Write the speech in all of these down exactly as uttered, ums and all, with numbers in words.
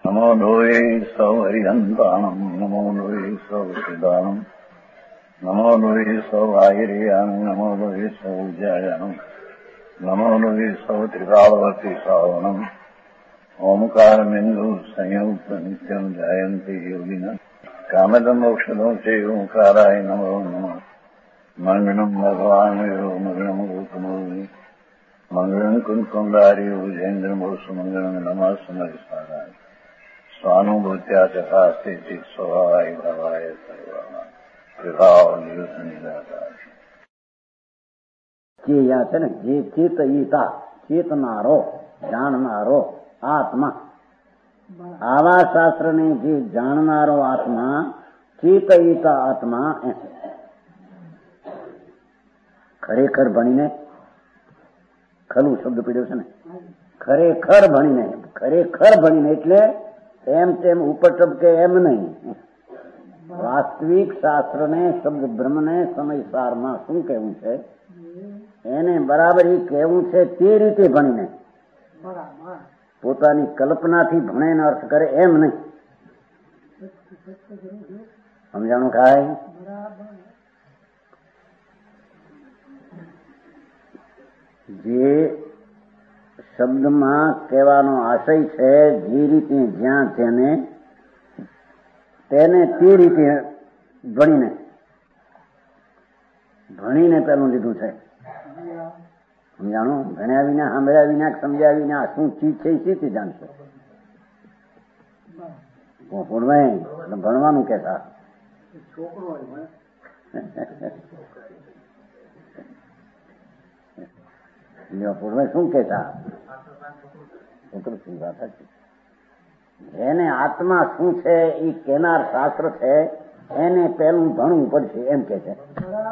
નમો લોહે સૌ હરિહંતાણમ નમો લોહે સૌ સિદ્ધાણમ નમો લોહે સૌ આયર્યાણમ નમો લોહે સૌ જયાણમ નમો લોહે સૌ ત્રિકાળવતી શ્રાવણમ ઓમકાર બિંદુ સંયુક્ત નિત્યમ જાયંતી યોગિના કામદમ ઔષધો છે ઓંકારાય નમો નમઃ મંગળમ ભગવાન મંગળમ ગોતમોહિ મંગળમ કુંકુંડારી ઉજેન્દ્રમોસુ મંગળમ નમઃ સમરિસારાય સ્વાનુભૂત્યા ચકાસ્તે ચિત સ્વભાવાય ભાવાય સર્વા વિભાવ નિદાતા જે છે ને જે ચેતયિતા ચેતનારો જાણનારો આત્મા આવા શાસ્ત્રને જે જાણનારો આત્મા ચેતયિતા આત્મા એમ ખરેખર ભણીને ખલું શબ્દ પીડ્યો છે ને ખરેખર ભણીને ખરેખર ભણીને એટલે એમ તેમ ઉપર ટપકે એમ નહીં વાસ્તવિક શાસ્ત્રને શબ્દ બ્રહ્મને સમયસારમાં શું કહેવું છે એને બરાબર એ કહેવું છે તે રીતે ભણીને પોતાની કલ્પનાથી ભણે ને અર્થ કરે એમ નહીં સમજાણું ખાય જે શબ્દમાં કહેવાનો આશય છે જે રીતે જ્યાં તેને તેને તે રીતે ભણીને ભણીને પેલું લીધું છે સમજાણું ભણ્યા વિના સાંભળ્યા વિના સમજ્યા વિના શું ચીજ છે એ સીધી જાણશો ભણવાનું કેતા પૂર્વે શું કેતા જેને આત્મા શું છે એ કેનાર શાસ્ત્ર છે એને પેલું ભણવું પડશે એમ કે છે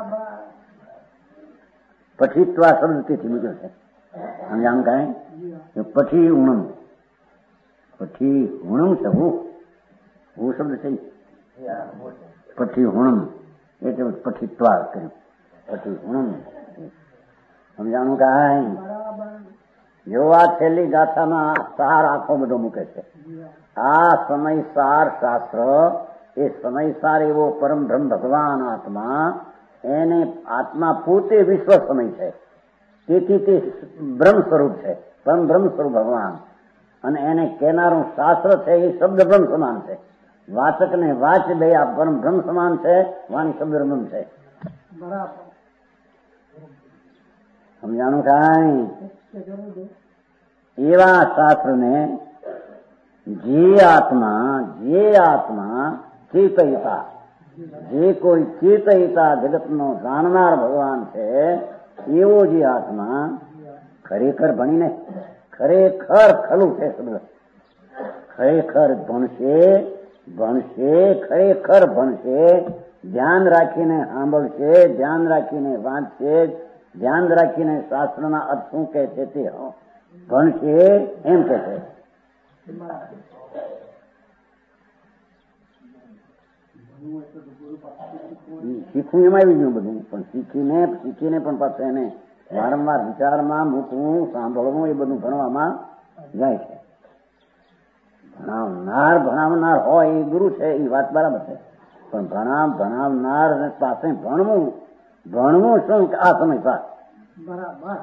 પછી ત્વા શબ્દ તેથી બીજો છે સમજાણ કાંઈ પછી ઉણમ પછી હુણમ છે હું હું શબ્દ છે પછી હુણમ એટલે પછી ત્વાર કર્યું પછી હુણમ સમજાણું કાંઈ જો આ છેલ્લી ગાથામાં સાર આખો બધો મૂકે છે આ સમયસાર શાસ્ત્ર એ સમયસાર એવો પરમ બ્રહ્મ ભગવાન આત્મા એને આત્મા પોતે વિશ્વ સમય છે તેથી તે બ્રહ્મ સ્વરૂપ છે પરમ બ્રહ્મ સ્વરૂપ ભગવાન અને એને કહેનારું શાસ્ત્ર છે એ શબ્દ બ્રહ્મ સમાન છે વાચક ને વાચ બે આ પરમ બ્રહ્મ સમાન છે વાણી શબ્દ બ્રહ્મ છે બરાબર સમજાણું કાંઈ એવા શાસ્ત્રને જે આત્મા જે આત્મા ચેતયિતા જે કોઈ ચેતયિતા જગતનો જાણનાર ભગવાન છે એવો જે આત્મા ખરેખર ભણીને ખરેખર ખલું છે શબ્દ ખરેખર ભણશે ભણશે ખરેખર ભણશે ધ્યાન રાખીને સાંભળશે ધ્યાન રાખીને વાંચશે ધ્યાન રાખીને શાસ્ત્રના અર્થ શું કહે છે તે ભણશે એમ કે છે શીખવું એમાં આવી ગયું બધું પણ શીખીને શીખીને પણ પાછું એને વારંવાર વિચારમાં મૂકવું સાંભળવું એ બધું ભણવામાં જાય છે ભણાવનાર ભણાવનાર હોય એ ગુરુ છે એ વાત બરાબર છે પણ ભણાવ ભણાવનાર પાસે ભણવું ભણવું શું આ સમય પાસ બરાબર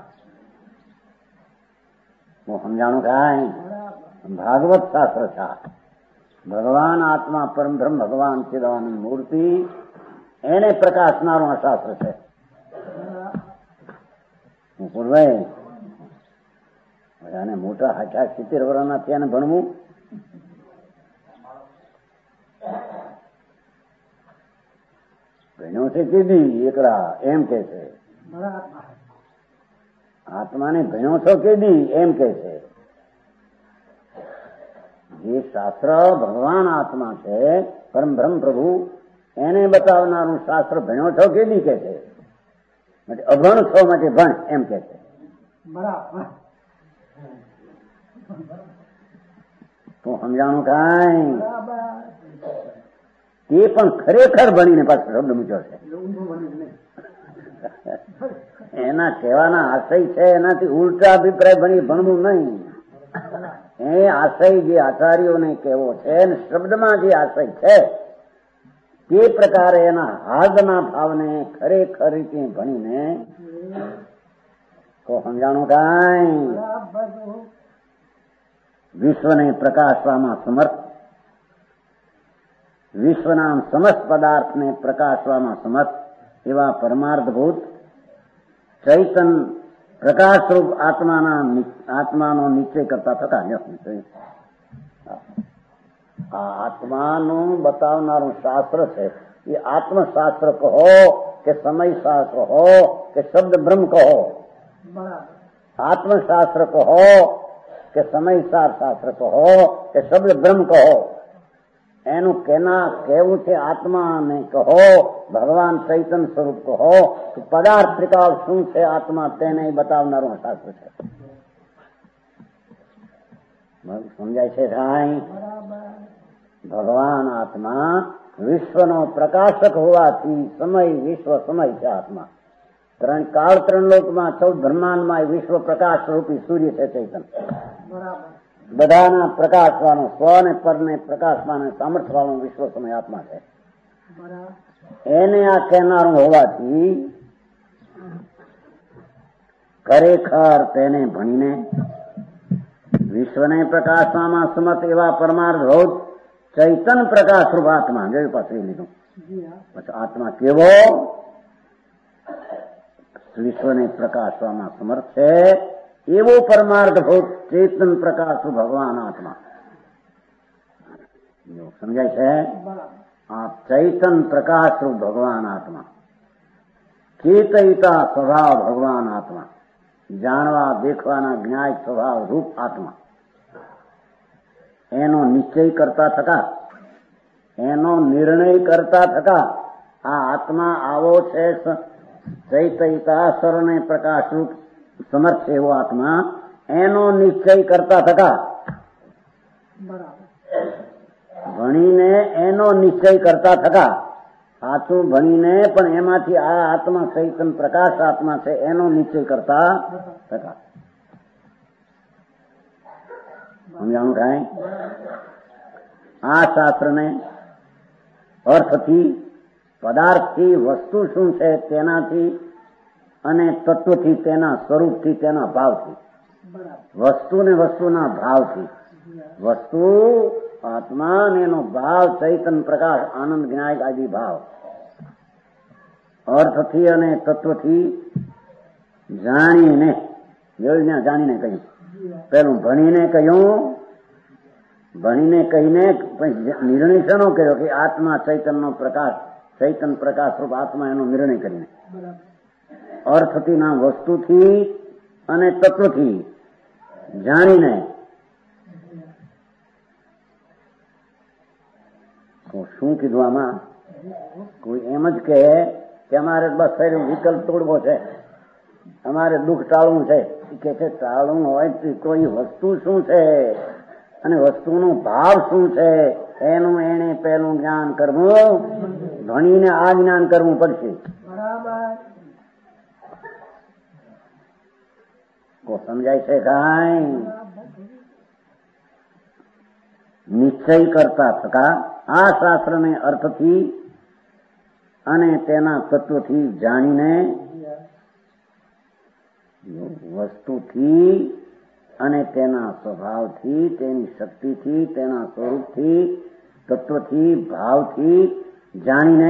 હું સમજાણું કાંઈ ભાગવત શાસ્ત્ર છે ભગવાન આત્મા પરમ બ્રહ્મ ભગવાન ચિદાનંદ મૂર્તિ એને પ્રકાશનારું આ શાસ્ત્ર છે પૂર્વે અને મોટા હાથા સિત્તેર વર્ષના ત્યાં ભણવું ભણ્યો છે કીધી એકલા એમ કે છે આત્માને ભણ્યો છો કીધી એમ કે છે જે શાસ્ત્ર ભગવાન આત્મા છે પરમ બ્રહ્મ પ્રભુ એને બતાવનારું શાસ્ત્ર ભણ્યો છો કીધી કે છે અભણ છો માટે ભણ એમ કે છે બરાબર તું સમજાણું કાંઈ તે પણ ખરેખર ભણીને પાછો શબ્દ મૂક્યો છે એના કહેવાના આશય છે એનાથી ઉલટા અભિપ્રાય ભણી ભણવું નહીં એ આશય જે આચાર્યોને કેવો છે ને શબ્દમાં જે આશય છે તે પ્રકારે એના હાર્દના ભાવને ખરેખર રીતે ભણીને તો સમજાણું કાંઈ વિશ્વને પ્રકાશવામાં સમર્થ, વિશ્વના સમસ્ત પદાર્થને પ્રકાશવામાં સમર્થ એવા પરમાર્થભૂત ચૈતન પ્રકાશરૂપ આત્માના આત્માનો નિશ્ચય કરતા થતા આ આત્માનું બતાવનારું શાસ્ત્ર છે. એ આત્મશાસ્ત્ર કહો કે સમય શાસ્ત્ર હો કે શબ્દ બ્રહ્મ કહો, આત્મશાસ્ત્ર કહો કે સમયસાર શાસ્ત્ર કહો કે શબ્દ બ્રહ્મ કહો, એનું કેના કેવું છે આત્માને કહો, ભગવાન ચૈતન સ્વરૂપ કહો કે પદાર્થ ત્રિકાળ શું છે આત્મા તેને બતાવનારું શાસ્ત્ર છે. સમજાય છે સાંઈ? ભગવાન આત્મા વિશ્વનો પ્રકાશક હોવાથી સમય વિશ્વ સમય છે આત્મા. ત્રણ કાળ ત્રણ લોકમાં ચૌદ બ્રહ્માંડમાં વિશ્વ પ્રકાશ રૂપી સૂર્ય છે ચૈતન. બધાના પ્રકાશવાનો સ્વ ને પરને પ્રકાશવાનો સામર્થ્ય વાળો વિશ્વ સમય આત્મા છે. એને આ કહેનારું હોવાથી ખરેખર તેને ભણીને વિશ્વને પ્રકાશવામાં સમર્થ એવા પરમાર્થ ભૌત ચૈતન પ્રકાશ રૂપ આત્મા જોયું પાછું લીધું. પછી આત્મા કેવો? વિશ્વને પ્રકાશવામાં સમર્થ છે એવો પરમાર્થ ભૂત ચેતન પ્રકાશ ભગવાન આત્મા. સમજાય છે? આ ચૈતન પ્રકાશ રૂપ ભગવાન આત્મા, ચેતયિતા સ્વભાવ ભગવાન આત્મા, જાણવા દેખવાના જ્ઞાય સ્વભાવ રૂપ આત્મા, એનો નિશ્ચય કરતા થતા, એનો નિર્ણય કરતા થતા આ આત્મા આવો છે ચૈતયિતા સર્વને પ્રકાશ રૂપ સમર્થ એવો આત્મા, એનો નિશ્ચય કરતા થતા ભણીને એનો નિશ્ચય કરતા થતા સાચું ભણીને પણ એમાંથી આ આત્મા ચૈતન પ્રકાશ આત્મા છે એનો નિશ્ચય કરતા થતા. સમજાણું કાંઈ? આ શાસ્ત્રને અર્થથી, પદાર્થથી, વસ્તુ શું છે તેનાથી અને તત્વથી, તેના સ્વરૂપથી, તેના ભાવથી, વસ્તુ ને વસ્તુના ભાવથી, વસ્તુ આત્મા અને એનો ભાવ ચૈતન પ્રકાશ આનંદ જ્ઞાન આદિ ભાવ, અર્થથી અને તત્વથી જાણીને, જાણીને કહ્યું. પેલું ભણીને કહ્યું, ભણીને કહીને નિર્ણય શેનો કર્યો કે આત્મા ચૈતનનો પ્રકાશ, ચૈતન પ્રકાશ રૂપ આત્મા એનો નિર્ણય કરીને અર્થથી ના વસ્તુથી અને તત્વથી જાણીને શું કીધું આમાં? કોઈ એમ જ કહે કે અમારે બસ વિકલ્પ તોડવો છે, અમારે દુઃખ ટાળવું છે. કે છે ટાળવું હોય તો કોઈ વસ્તુ શું છે અને વસ્તુનો ભાવ શું છે એનું એને પહેલું જ્ઞાન કરવું, ભણીને આ જ્ઞાન કરવું પડશે. કો સમજાય છે કાંઈ? નિશ્ચય કરતા થતા આ શાસ્ત્રને અર્થથી અને તેના તત્વથી જાણીને, વસ્તુથી અને તેના સ્વભાવથી, તેની શક્તિથી, તેના સ્વરૂપથી, તત્વથી, ભાવથી જાણીને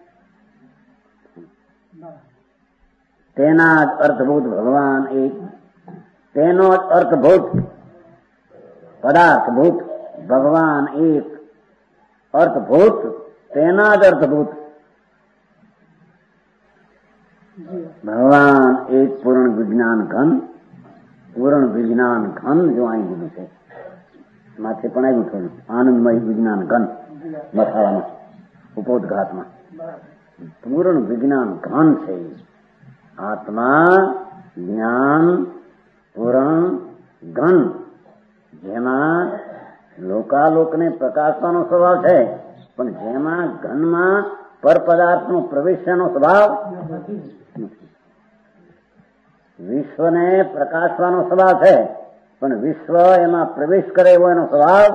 તેના જ અર્થભૂત ભગવાન એક, તેનો જ અર્થભૂત પદાર્થભૂત ભગવાન એક, અર્થભૂત તેના જ અર્થભૂત ભગવાન એક પૂર્ણ વિજ્ઞાન ઘન, પૂર્ણ વિજ્ઞાન ઘન જો અહીં દીધું છે, માથે પણ આવ્યું થોડું આનંદમય વિજ્ઞાન ઘન મથાળામાં ઉપોદઘાતમાં પૂર્ણ વિજ્ઞાન ઘન છે. આત્મા જ્ઞાન પૂર્ણ ઘન, જેમાં લોકાલોકને પ્રકાશવાનો સ્વભાવ છે પણ જેમાં ઘનમાં પર પદાર્થનો પ્રવેશનો સ્વભાવ નથી. વિશ્વને પ્રકાશવાનો સ્વભાવ છે પણ વિશ્વ એમાં પ્રવેશ કરે એવો એનો સ્વભાવ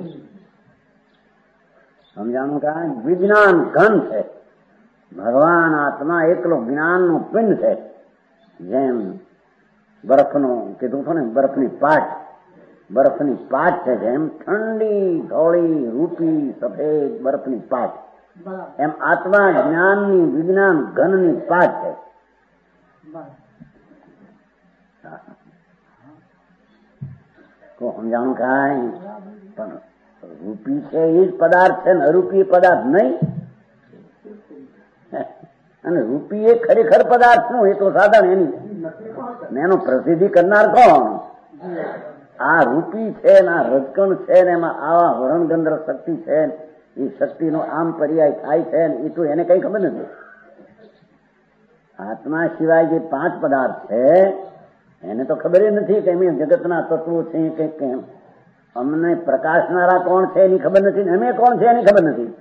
સમજાણું કાંઈ વિજ્ઞાન ઘન છે. ભગવાન આત્મા એકલો જ્ઞાનનું પિંડ છે. જેમ બરફનો કીધું છું ને, બરફની પાટ બરફની પાટ છે, જેમ ઠંડી ધોળી રૂપી સફેદ બરફની પાટ, એમ આત્મા જ્ઞાનની વિજ્ઞાન ઘનની પાટ છે. તો સમજાણું કાંઈ પણ રૂપી છે એ જ પદાર્થ છે ને અરૂપી પદાર્થ નહીં. અને રૂપી એ ખરેખર પદાર્થ નું એ તો સાધારણ એની એનો પ્રસિદ્ધિ કરનાર કોણ? આ રૂપી છે ને આ રજકણ છે ને એમાં આવા વરણગંધ્ર શક્તિ છે, એ શક્તિનો આમ પર્યાય થાય છે ને એ તો એને કઈ ખબર નથી. આત્મા સિવાય જે પાંચ પદાર્થ છે એને તો ખબર નથી કે એમ જગતના તત્વો છે કે કેમ. અમને પ્રકાશનારા કોણ છે એની ખબર નથી ને અમે કોણ છે એની ખબર નથી.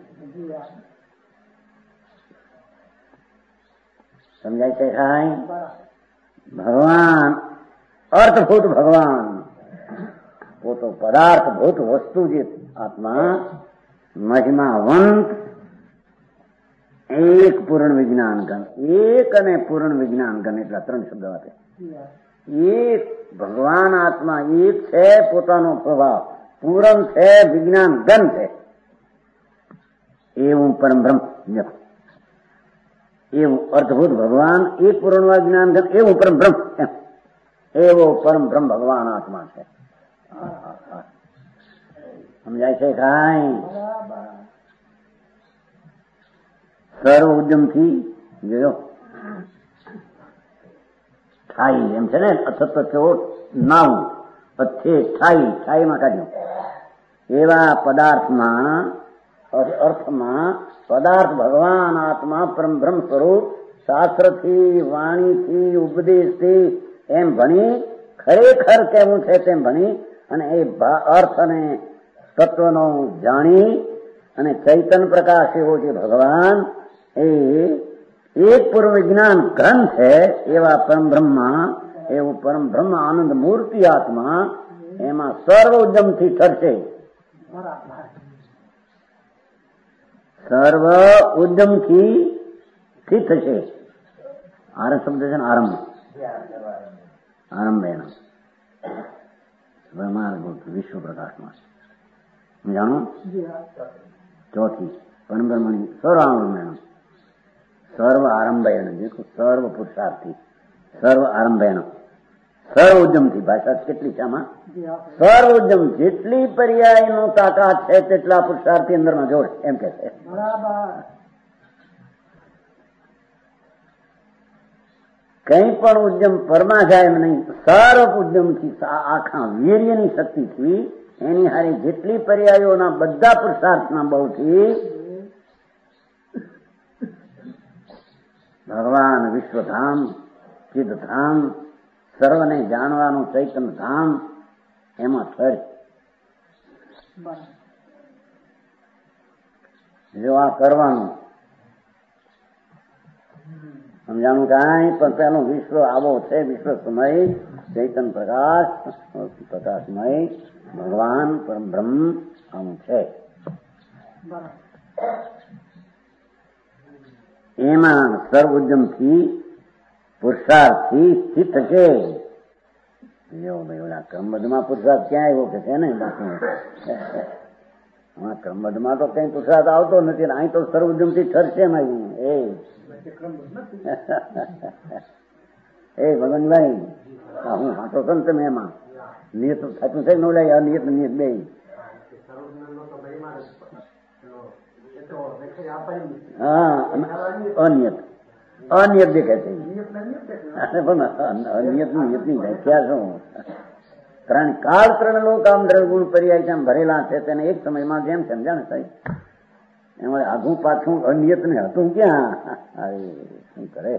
સમજાય છે કાંઈ? ભગવાન અર્થભૂત ભગવાન પોતો પદાર્થભૂત વસ્તુ જે આત્મા મહિમાવંત એક પૂર્ણ વિજ્ઞાન ગણ, એક અને પૂર્ણ વિજ્ઞાન ગણ એટલા ત્રણ શબ્દ આપે. એક ભગવાન આત્મા એક છે, પોતાનો સ્વભાવ પૂર્ણ છે, વિજ્ઞાન ગણ છે. એવું પરમ બ્રહ્મ, એવું અર્થભૂત ભગવાન એક પૂર્ણ વિજ્ઞાન ગણ, એવું પરમ બ્રહ્મ, એવો પરમ બ્રહ્મ ભગવાન આત્મા છે. સમજાય છે કાંઈ? સર્વ ઉદ્યમથી જોયો ઠાઈ એમ છે ને, અથત ચોટ નાવ અથે ઠાઈ, ઠાઈમાં કાઢ્યું એવા પદાર્થમાં અર્થમાં પદાર્થ ભગવાન આત્મા પરમ બ્રહ્મ સ્વરૂપ શાસ્ત્રથી વાણીથી ઉપદેશથી એમ ભણી ખરેખર કેવું છે તેમ ભણી અને એ અર્થ અને તત્વનો જાણી અને ચૈતન્ય પ્રકાશ એવો જે ભગવાન એ એક પૂર્વ વિજ્ઞાન ઘન છે એવા પરમ બ્રહ્મા, એવું પરમ બ્રહ્મ આનંદ મૂર્તિ આત્મા એમાં સર્વ ઉદ્યમથી ઠરશે. સર્વ ઉદ્યમથી થી થશે. આરંભ શબ્દ છે ને, આરંભ આરંભ એનો બ્રહ્માર્ભૂત વિશ્વ પ્રકાશમાં જાણો. ચોથી પરમ બ્રહ્મની સર્વાંગમેણ સર્વ આરંભેણ, સર્વ પુરુષાર્થી સર્વ આરંભેણ સર્વ ઉદ્યમથી. ભાષા કેટલી છે આમાં? સર્વ ઉદ્યમ, જેટલી પર્યાયનો તાકાત છે તેટલા પુરુષાર્થી અંદરમાં જોડે એમ કે છે. કઈ પણ ઉદ્યમ પરમાં જાય એમ નહીં. સર્વ ઉદ્યમથી આખા વીર્યની શક્તિથી એની હારી જેટલી પર્યાયોના બધા પુરુષાર્થના બળથી ભગવાન વિશ્વધામ ચિદધામ સર્વને જાણવાનું ચૈતન્ય ધામ એમાં થર. જો આ કરવાનું સમજાણું કાંઈ પણ પેલું વિશ્વ આવો છે, વિશ્વ સમય ચૈતન્ય પ્રકાશ પ્રકાશમય ભગવાન પરમ બ્રહ્મ આવું છે. એમાં સર્વ ઉદ્યમથી પુરુષાર્થથી સ્થિત છે. જો ભાઈ ઓલા ક્રમબદ્ધમાં પુરુષાર્થ ક્યાં આવ્યો કે છે ને, બાકી ક્રમબદ્ધમાં તો કઈ પુરુષાર્થ આવતો નથી. અહીં તો સર્વ ઉદ્યમથી ઠરશે એમ આવ્યું. એ એ ભગવાનભાઈ હું હાથો છો ને તમે એમાં નિયત થતું છે ન લે અનિયત નિયત બે હા અનિયત અનિયત દેખાય છે. અનિયત ની નિયત ની વ્યાખ્યા શું? ત્રણ કાળ ત્રણ લોક આમ દ્રવગુણ પર્યાય જેમ ભરેલા છે તેને એક સમયમાં જેમ સમજાણે સાહેબ એમાં આઘું પાછું અનિયત ને હતું ક્યાં? શું કરે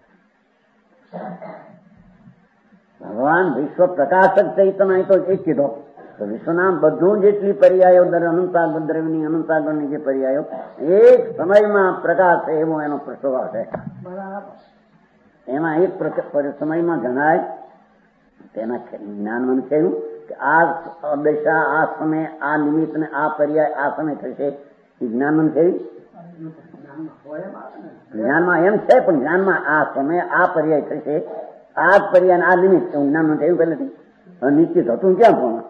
ભગવાન વિશ્વ પ્રકાશક ચૈતન્ય તો એક કીધો તો વિશ્વના બધું જેટલી પર્યાયો અનંતાગણ દ્રવ્યની અનંતાગણની જે પર્યાયો એક સમયમાં પ્રકાશ છે એવો એનો સ્વભાવ છે. એમાં એક સમયમાં જણાય તેના જ્ઞાનમાં થયું કે આ દશા, આ સમય, આ નિમિત્ત ને આ પર્યાય આ સમય થશે, એ જ્ઞાન છે. જ્ઞાનમાં એમ છે, પણ જ્ઞાનમાં આ સમય આ પર્યાય થશે, આ પર્યાય આ નિમિત્ત જ્ઞાન થયું પહેલેથી નિશ્ચિત હતું. ક્યાં પણ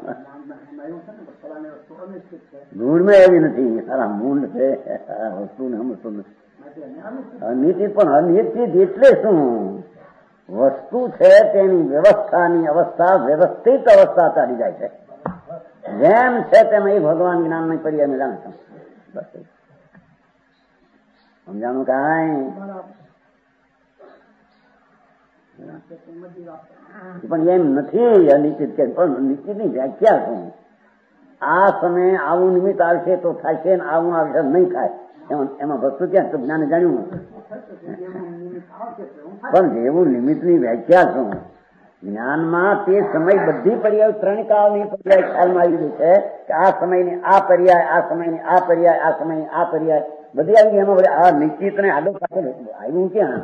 મૂળમાં એવી નથી. સારા મૂળ છે વસ્તુ ને સમજતું નથી. અનિશ્ચિત પણ અનિશ્ચિત એટલે શું? વસ્તુ છે તેની વ્યવસ્થાની અવસ્થા વ્યવસ્થિત અવસ્થા ચાલી જાય છે. જેમ છે તેમ એ ભગવાન જ્ઞાન ની પર્યાય મેં જાણું છું. સમજાણું કાંઈ? પણ એમ નથી અનિશ્ચિત કે, પણ નિશ્ચિત ની વ્યાખ્યા શું? આ સમયે આવું નિમિત્ત આવશે તો થશે ને આવું આવશે નહીં થાય. એમાં એમાં વસ્તુ ક્યાં? તો જ્ઞાને જાણ્યું. પણ જેવું નિમિત્ત ની વ્યાખ્યા શું? જ્ઞાનમાં તે સમય બધી પર્યાય ત્રણ કાળની પર્યાય ખ્યાલમાં આવી ગઈ છે કે આ સમયની આ પર્યાય, આ સમયની આ પર્યાય, આ સમયની આ પર્યાય બધી આવી ગઈ. એમાં આ નિશ્ચિત ને આગળ પાછળ આવ્યું ક્યાં?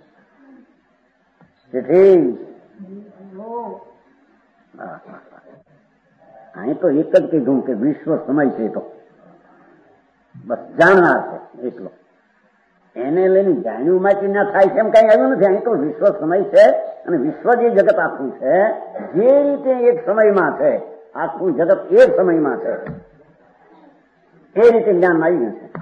અહીં તો એક જ કીધું કે વિશ્વ સમય છે, તો બસ જાણનાર છે એટલો. એને લઈને જાણ્યું માંથી ના થાય છે એમ કઈ આવ્યું નથી. અહીં તો વિશ્વ સમય છે અને વિશ્વ જે જગત આખું છે જે રીતે એક સમયમાં છે, આખું જગત એક સમયમાં છે, એ રીતે જ્ઞાન આવી ગયું છે.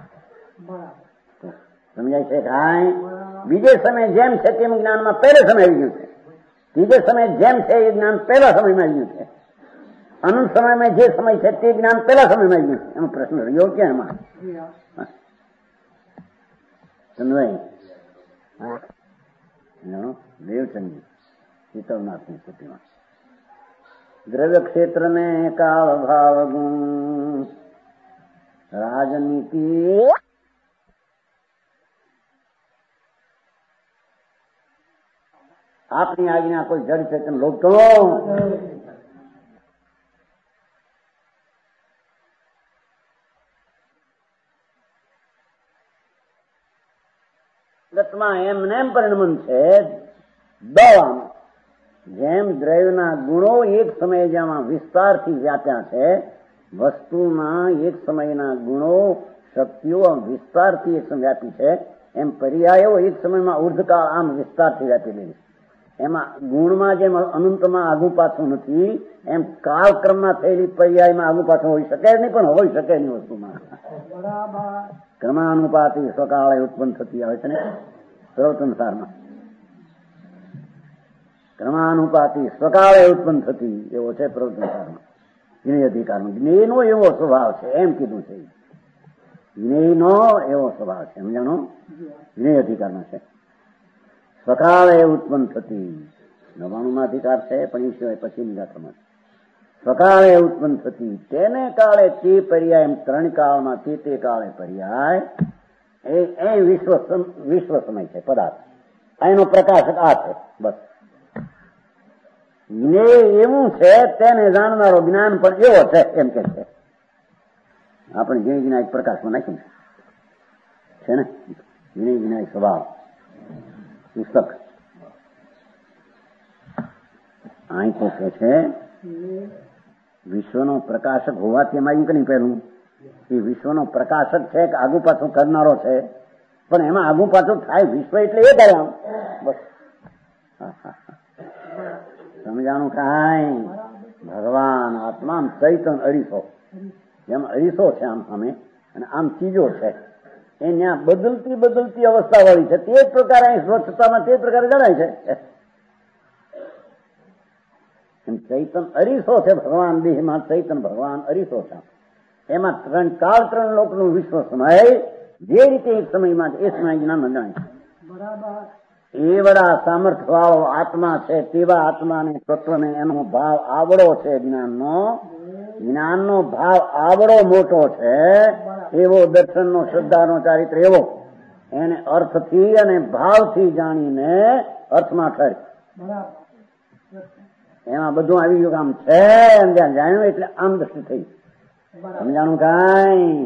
સમજાય છે કાંઈ? બીજે સમય જેમ છે તેમ જ્ઞાનમાં પહેલે સમય આવી ગયું છે. ત્રીજે સમય જેમ છે એ જ્ઞાન પહેલા સમયમાં આવી ગયું છે. અનંત સમયમાં જે સમય છે તે જ્ઞાન પહેલા સમયમાં આવી ગયું છે. એનો પ્રશ્ન રહ્યો ક્યાં એમાં? દેવચંદી શીતળનાથની સ્થિતિમાં દ્રવ્ય ક્ષેત્ર ને કાળ ભાવ ગુણ રાજનીતિ આપની આજ્ઞા કોઈ જડ ચેતન લોક તો એમને એમ પરિણમન છે. દવામાં જેમ દ્રવ્યના ગુણો એક સમયે જેમાં વિસ્તારથી વ્યાપ્યા છે, વસ્તુના એક સમયના ગુણો શક્તિઓ વિસ્તારથી એક વ્યાપી છે, એમ પર્યાયો એક સમયમાં ઉર્ધકાળ આમ વિસ્તારથી વ્યાપેલી. એમાં ગુણમાં જેમ અનંતમાં આગુ પાછું નથી, એમ કાળક્રમમાં થયેલી પર્યાયમાં આગુ પાછું હોઈ શકે નહીં, પણ હોઈ શકે નહીં વસ્તુમાં. ક્રમાનુપાતી સ્વકાળે ઉત્પન્ન થતી આવે છે ને સર્વસંસારમાં. ક્રમાનુપાતી સ્વકાળે ઉત્પન્ન થતી એવો છે સર્વસંસારમાં વિનય અધિકારનો. જ્ઞેયનો એવો સ્વભાવ છે એમ કીધું છે. જ્ઞેયનો એવો સ્વભાવ છે, સમજાણો? વિનય અધિકારનો છે. સ્વકાળે ઉત્પન્ન થતી નવાણું માં અધિકાર છે, પણ એ સિવાય પછીની ગાથામાં સ્વકાળે ઉત્પન્ન થતી તેને કાળે તે પર્યાય, એમ ત્રણ કાળમાં તે તે કાળે પર્યાય એ એ વિશ્વ વિશ્વ સમય છે પદાર્થ. એનો પ્રકાશક આ છે બસ. જ્ઞેય એવું છે તેને જાણનારો જ્ઞાન પણ એવો છે એમ કે છે. આપણે જ્ઞેય જ્ઞાય પ્રકાશમાં નાખ્યું છે ને, જ્ઞેય જ્ઞાય સ્વભાવ પુસ્તક. અહીં તો કે છે વિશ્વનો પ્રકાશક હોવાથી એમાં આવ્યું કે નહીં? પહેલું એ વિશ્વનો પ્રકાશક છે કે આગુ પાછું કરનારો છે, પણ એમાં આગુ પાછું થાય વિશ્વ એટલે એ કરે આમ બસ. સમજાણું કાંઈ? ભગવાન આત્મા આમ ચૈતન અરીસો, જેમ અરીસો છે આમ સામે અને આમ ચીજો છે, એ ત્યાં બદલતી બદલતી અવસ્થા વાળી છે. તે જ પ્રકારે અહીં સ્વચ્છતામાં તે પ્રકારે જણાય છે. એમ ચૈતન અરીસો છે ભગવાન દેહમાં. ચૈતન ભગવાન અરીસો છે. એમાં ત્રણ કાળ ત્રણ લોકનું વિશ્વ સમય જે રીતે એક સમયમાં એ સમય જ્ઞાન જણાય છે. એ વડા સામર્થ્ય વાળો આત્મા છે તેવા આત્માને તત્વને એનો ભાવ આવડો છે. જ્ઞાનનો જ્ઞાનનો ભાવ આવડો મોટો છે એવો દર્શનનો શ્રદ્ધાનો ચારિત્ર એવો એને અર્થથી અને ભાવથી જાણીને અર્થમાં ઠરે. એમાં બધું આવી ગયું આમ છે એમ જ્યાં જાણ્યું એટલે આમ દ્રષ્ટિ થઈ. સમજાણું કાંઈ?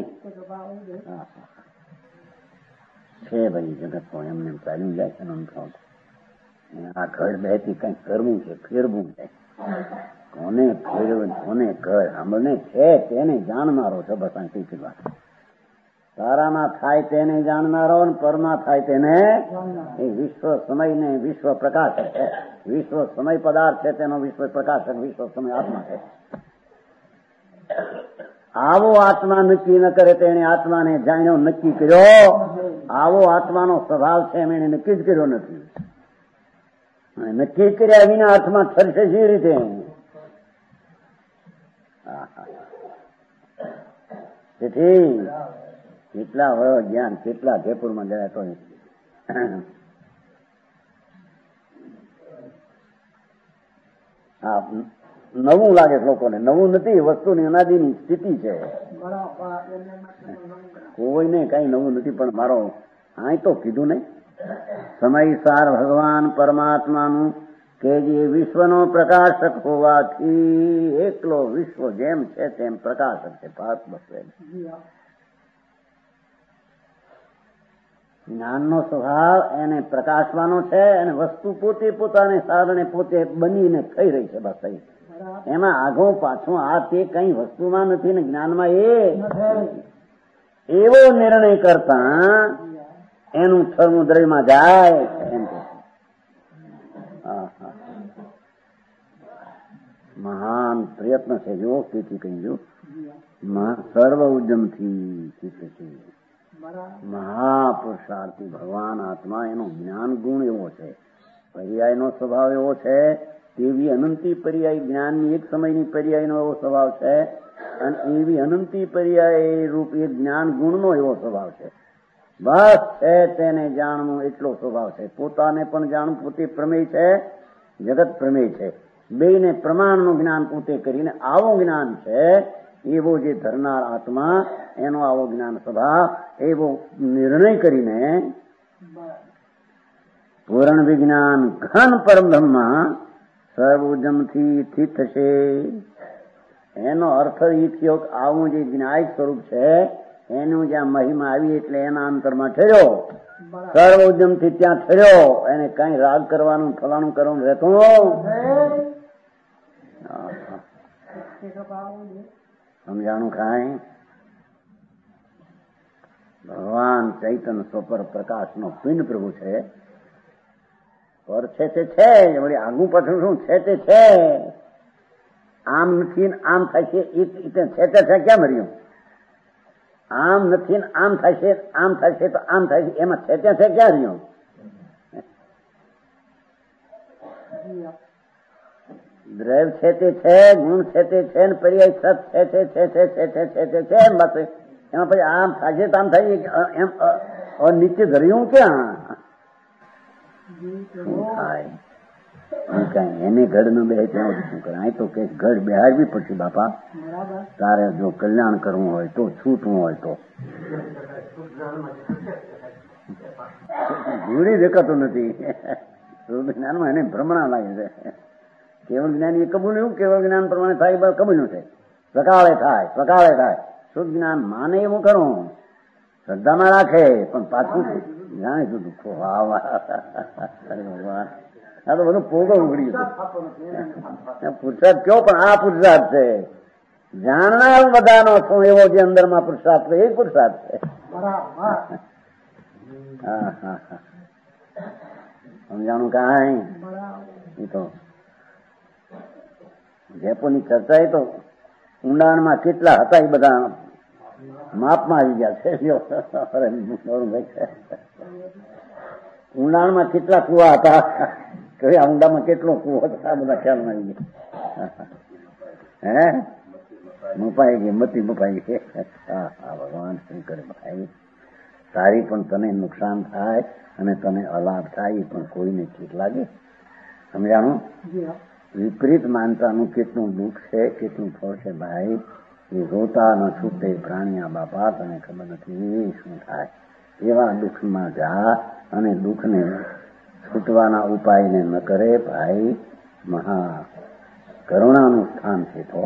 છે ભાઈ જગત તો એમને ચાલ્યું જાય છે. આ ઘર બેથી કઈક કરવું છે, ફેરવું છે. કોને ફેરવે કોને કર સાંભળને છે તેને જાણનારો છે. બસ અહીંથી વાત તારામાં થાય તેને જાણનારો ને પરમાં થાય તેને એ વિશ્વ સમય ને વિશ્વ પ્રકાશક છે. વિશ્વ સમય પદાર્થ છે તેનો વિશ્વ પ્રકાશક વિશ્વ સમય આત્મા છે. આવો આત્મા નક્કી ન કરે તેને આત્માને જાણ્યો નક્કી કર્યો. આવો આત્માનો સ્વભાવ છે એમ એને નક્કી જ કર્યો નથી. નક્કી કર્યા વિના આત્મા ઠરશે જે રીતે. તેથી કેટલા વયો જ્ઞાન કેટલા જયપુરમાં ગયા તો આ નવું લાગે લોકોને. નવું નથી, વસ્તુની અનાદિની સ્થિતિ છે. કોઈને કઈ નવું નથી. પણ મારો અહીં તો કીધું ને સમયસાર ભગવાન પરમાત્માનું કે જે વિશ્વનો પ્રકાશક હોવાથી એકલો વિશ્વ જેમ છે તેમ પ્રકાશક છે. ભાત બસવે જ્ઞાનનો સ્વભાવ એને પ્રકાશવાનો છે અને વસ્તુ પોતે પોતાને સાધને પોતે બનીને થઈ રહી છે. બસ એમાં આગો પાછું આ તે કઈ વસ્તુમાં નથી ને જ્ઞાનમાં એ એવો નિર્ણય કરતા એનું સમુદ્રમાં જાય એમ. મહાન પ્રયત્ન છે જો તેથી કહ્યું સર્વ ઉદ્યમથી ચિત્ત છે. મહાપુરુષાર્થી ભગવાન આત્મા એનો જ્ઞાન ગુણ એવો છે. પર્યાયનો સ્વભાવ એવો છે તેવી અનંતી પર્યાય જ્ઞાનની એક સમયની પર્યાયનો એવો સ્વભાવ છે અને એવી અનંતી પર્યાય રૂપ એક જ્ઞાન ગુણનો એવો સ્વભાવ છે. બસ છે તેને જાણવું એટલો સ્વભાવ છે. પોતાને પણ જાણવું પોતે પ્રમેય છે જગત પ્રમેય છે. બેને પ્રમાણનું જ્ઞાન પોતે કરીને આવો જ્ઞાન છે એવો જે ધરનાર આત્મા એનો આવો જ્ઞાન સ્વભાવ એવો નિર્ણય કરીને પૂર્ણ વિજ્ઞાન ઘન પરમધામમાં સર્વોજમથી સ્થિત થશે. એનો અર્થ એ થયો કે આવું જે જ્ઞાય સ્વરૂપ છે એનું જ્યાં મહિમા આવી એટલે એના અંતરમાં ઠર્યો. સર્વોજમથી ત્યાં ઠર્યો. એને કઈ રાગ કરવાનું ફલાણું કરવાનું રહેતું સમજાણું કાંઈ. ભગવાન ચૈતન્ય સ્વપર પ્રકાશનો પિંડ પ્રભુ છે. પર છે તે છે વળી આગું પાછું શું છે તે છે. આમ નથી આમ થાય છે છે તે છે ક્યાં મર્યું. આમ નથી આમ થાય છે આમ થાય છે તો આમ થાય છે એમાં છે તે છે ક્યાં રહ્યું. દ્રવ્ય છે તે છે ગુણ છે તે છે ને પર્યાય સત છે છે છે છે છે છે છે છે છે એમ બસ એમાં પછી આમ થાય છે તો આમ થાય એમ નીચે ધર્યું ક્યાં થાય કઈ એને ઘડ ન બે ત્યાં શું કરે. અહીં તો કે ઘડ બેહાડવી પડશે બાપા. તારે જો કલ્યાણ કરવું હોય તો છૂટવું હોય તો ભૂરી દેખાતું નથી. જ્ઞાનમાં એને ભ્રમણા લાગે છે. કેવળ જ્ઞાન એ કબૂલ્યું કેવળ જ્ઞાન પ્રમાણે થાય કબૂલ્યું છે. પ્રકાળે થાય પ્રકાળે થાય શુદ્ધ જ્ઞાન માને એવું કરું શ્રદ્ધામાં રાખે પણ પાછું જાણે શું દુઃખો વાહ વાહ આ તો બધું પોગો ઉઘડી ગયું. પુરુષાર્થ કયો પણ આ પુરુષાર્થ છે. જાણનાર બધાનો શું એવો જે અંદરમાં પુરુષાર્થ એ પુરુષાર્થ છે. હા હા હા સમજાણું કાંઈ. એ તો જયપુરની ચર્ચા એ તો ઊંડાણમાં કેટલા હતા એ બધા માપમાં આવી ગયા છે. ઊંડાણમાં કેટલા કુવા હતા કે આ ઊંડામાં કેટલો કુવો હતા બધા ખ્યાલમાં આવી ગયા. હે મપાઈ ગઈ મતી મપાઈ ગઈ. હા હા ભગવાન શંકર ભાઈ તારી પણ તને નુકસાન થાય અને તને અલાભ થાય પણ કોઈને ઠીક લાગે. સમજાણું. વિપરીત માનતાનું કેટલું દુઃખ છે કેટલું ફળ છે ભાઈ. એ રોતા ન છૂટે પ્રાણિયા બાપા તને ખબર નથી શું થાય. એવા દુઃખમાં જા અને દુઃખને છૂટવાના ઉપાયને ન કરે ભાઈ. મહા કરુણાનું સ્થાન છે તો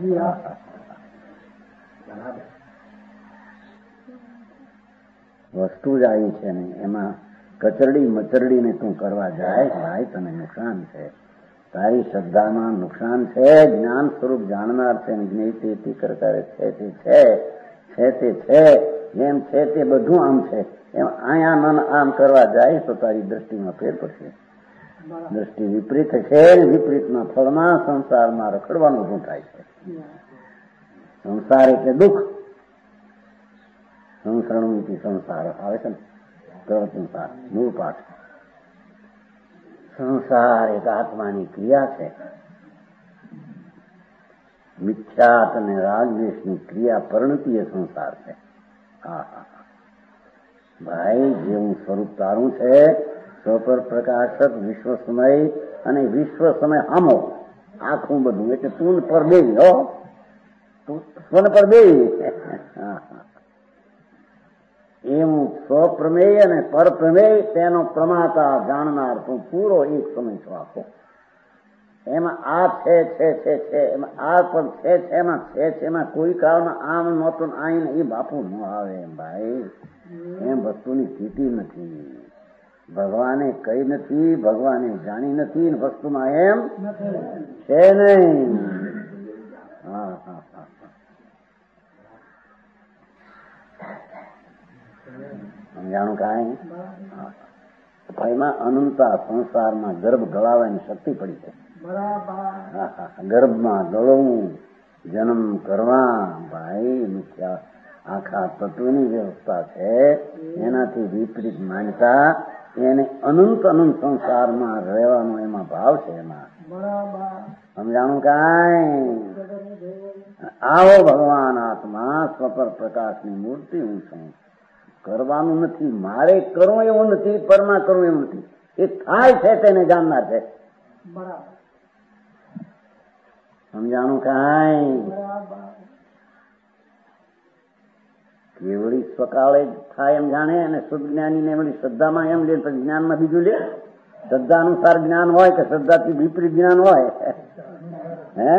વસ્તુ જ આવી છે ને એમાં કચરડી મચરડીને તું કરવા જાય ભાઈ તને નુકસાન છે. તારી શ્રદ્ધામાં નુકસાન છે. જ્ઞાન સ્વરૂપ જાણનાર છે, જ્ઞેતિ કરતા છે તે છે છે તે છે જેમ છે તે બધું આમ છે એમ અહીંયા મન આમ કરવા જાય તો તારી દ્રષ્ટિમાં ફેર પડશે. દ્રષ્ટિ વિપરીત છે. વિપરીતના ફળમાં સંસારમાં રખડવાનું ઊભું થાય છે. સંસાર એટલે દુઃખ. સંસરણથી સંસાર આવે છે ને સંસાર મૂળ પાઠ. સંસાર એક આત્માની ક્રિયા છે. મિથ્યાત અને રાગદ્વેષની ક્રિયા પરિણતિ એ સંસાર છે. હા હા ભાઈ, જેવું સ્વરૂપ તારું છે સ્વપર પ્રકાશક વિશ્વ સમય અને વિશ્વ સમય હામો આખું બધું એટલે તું પર બે હો તું સ્વન પર બે એવું સ્વપ્રમેય અને પરપ્રમેય તેનો પ્રમાતા જાણનાર તું પૂરો એક સમય છો આખો. એમાં આ છે છે છે છે એમાં આ પણ છે છે એમાં છે છે એમાં કોઈ કાળમાં આમ નહોતું આઈને એ બાપુ ન આવે ભાઈ. એમ વસ્તુની સ્થિતિ નથી. ભગવાને કઈ નથી, ભગવાને જાણી નથી વસ્તુમાં એમ છે નહીં. હા હા હા સમજાણું કાંઈ? એમાં અનંતા સંસારમાં ગર્ભ ગળાવવાની શક્તિ પડી છે. ગર્ભમાં ગળવું, જન્મ કરવા ભાઈ મિથ્યા આખા તત્વની વ્યવસ્થા છે. એનાથી વિપરીત માનતા એને અનંત અનંત સંસારમાં રહેવાનો એમાં ભાવ છે. એમાં સમજાણું કાંઈ? આવો ભગવાન આત્મા સ્વપર પ્રકાશની મૂર્તિ હું છું. કરવાનું નથી, મારે કરવું એવું નથી, પરમાં કરવું એવું નથી. એ થાય છે તેને જાણનાર છે. સમજાણું કાંઈ? કેવડી સ્વકાળે થાય એમ જાણે અને શુદ્ધ જ્ઞાની ને વળી શ્રદ્ધામાં એમ લે પછી જ્ઞાનમાં બીજું લે. શ્રદ્ધા અનુસાર જ્ઞાન હોય કે શ્રદ્ધાથી વિપરીત જ્ઞાન હોય? હે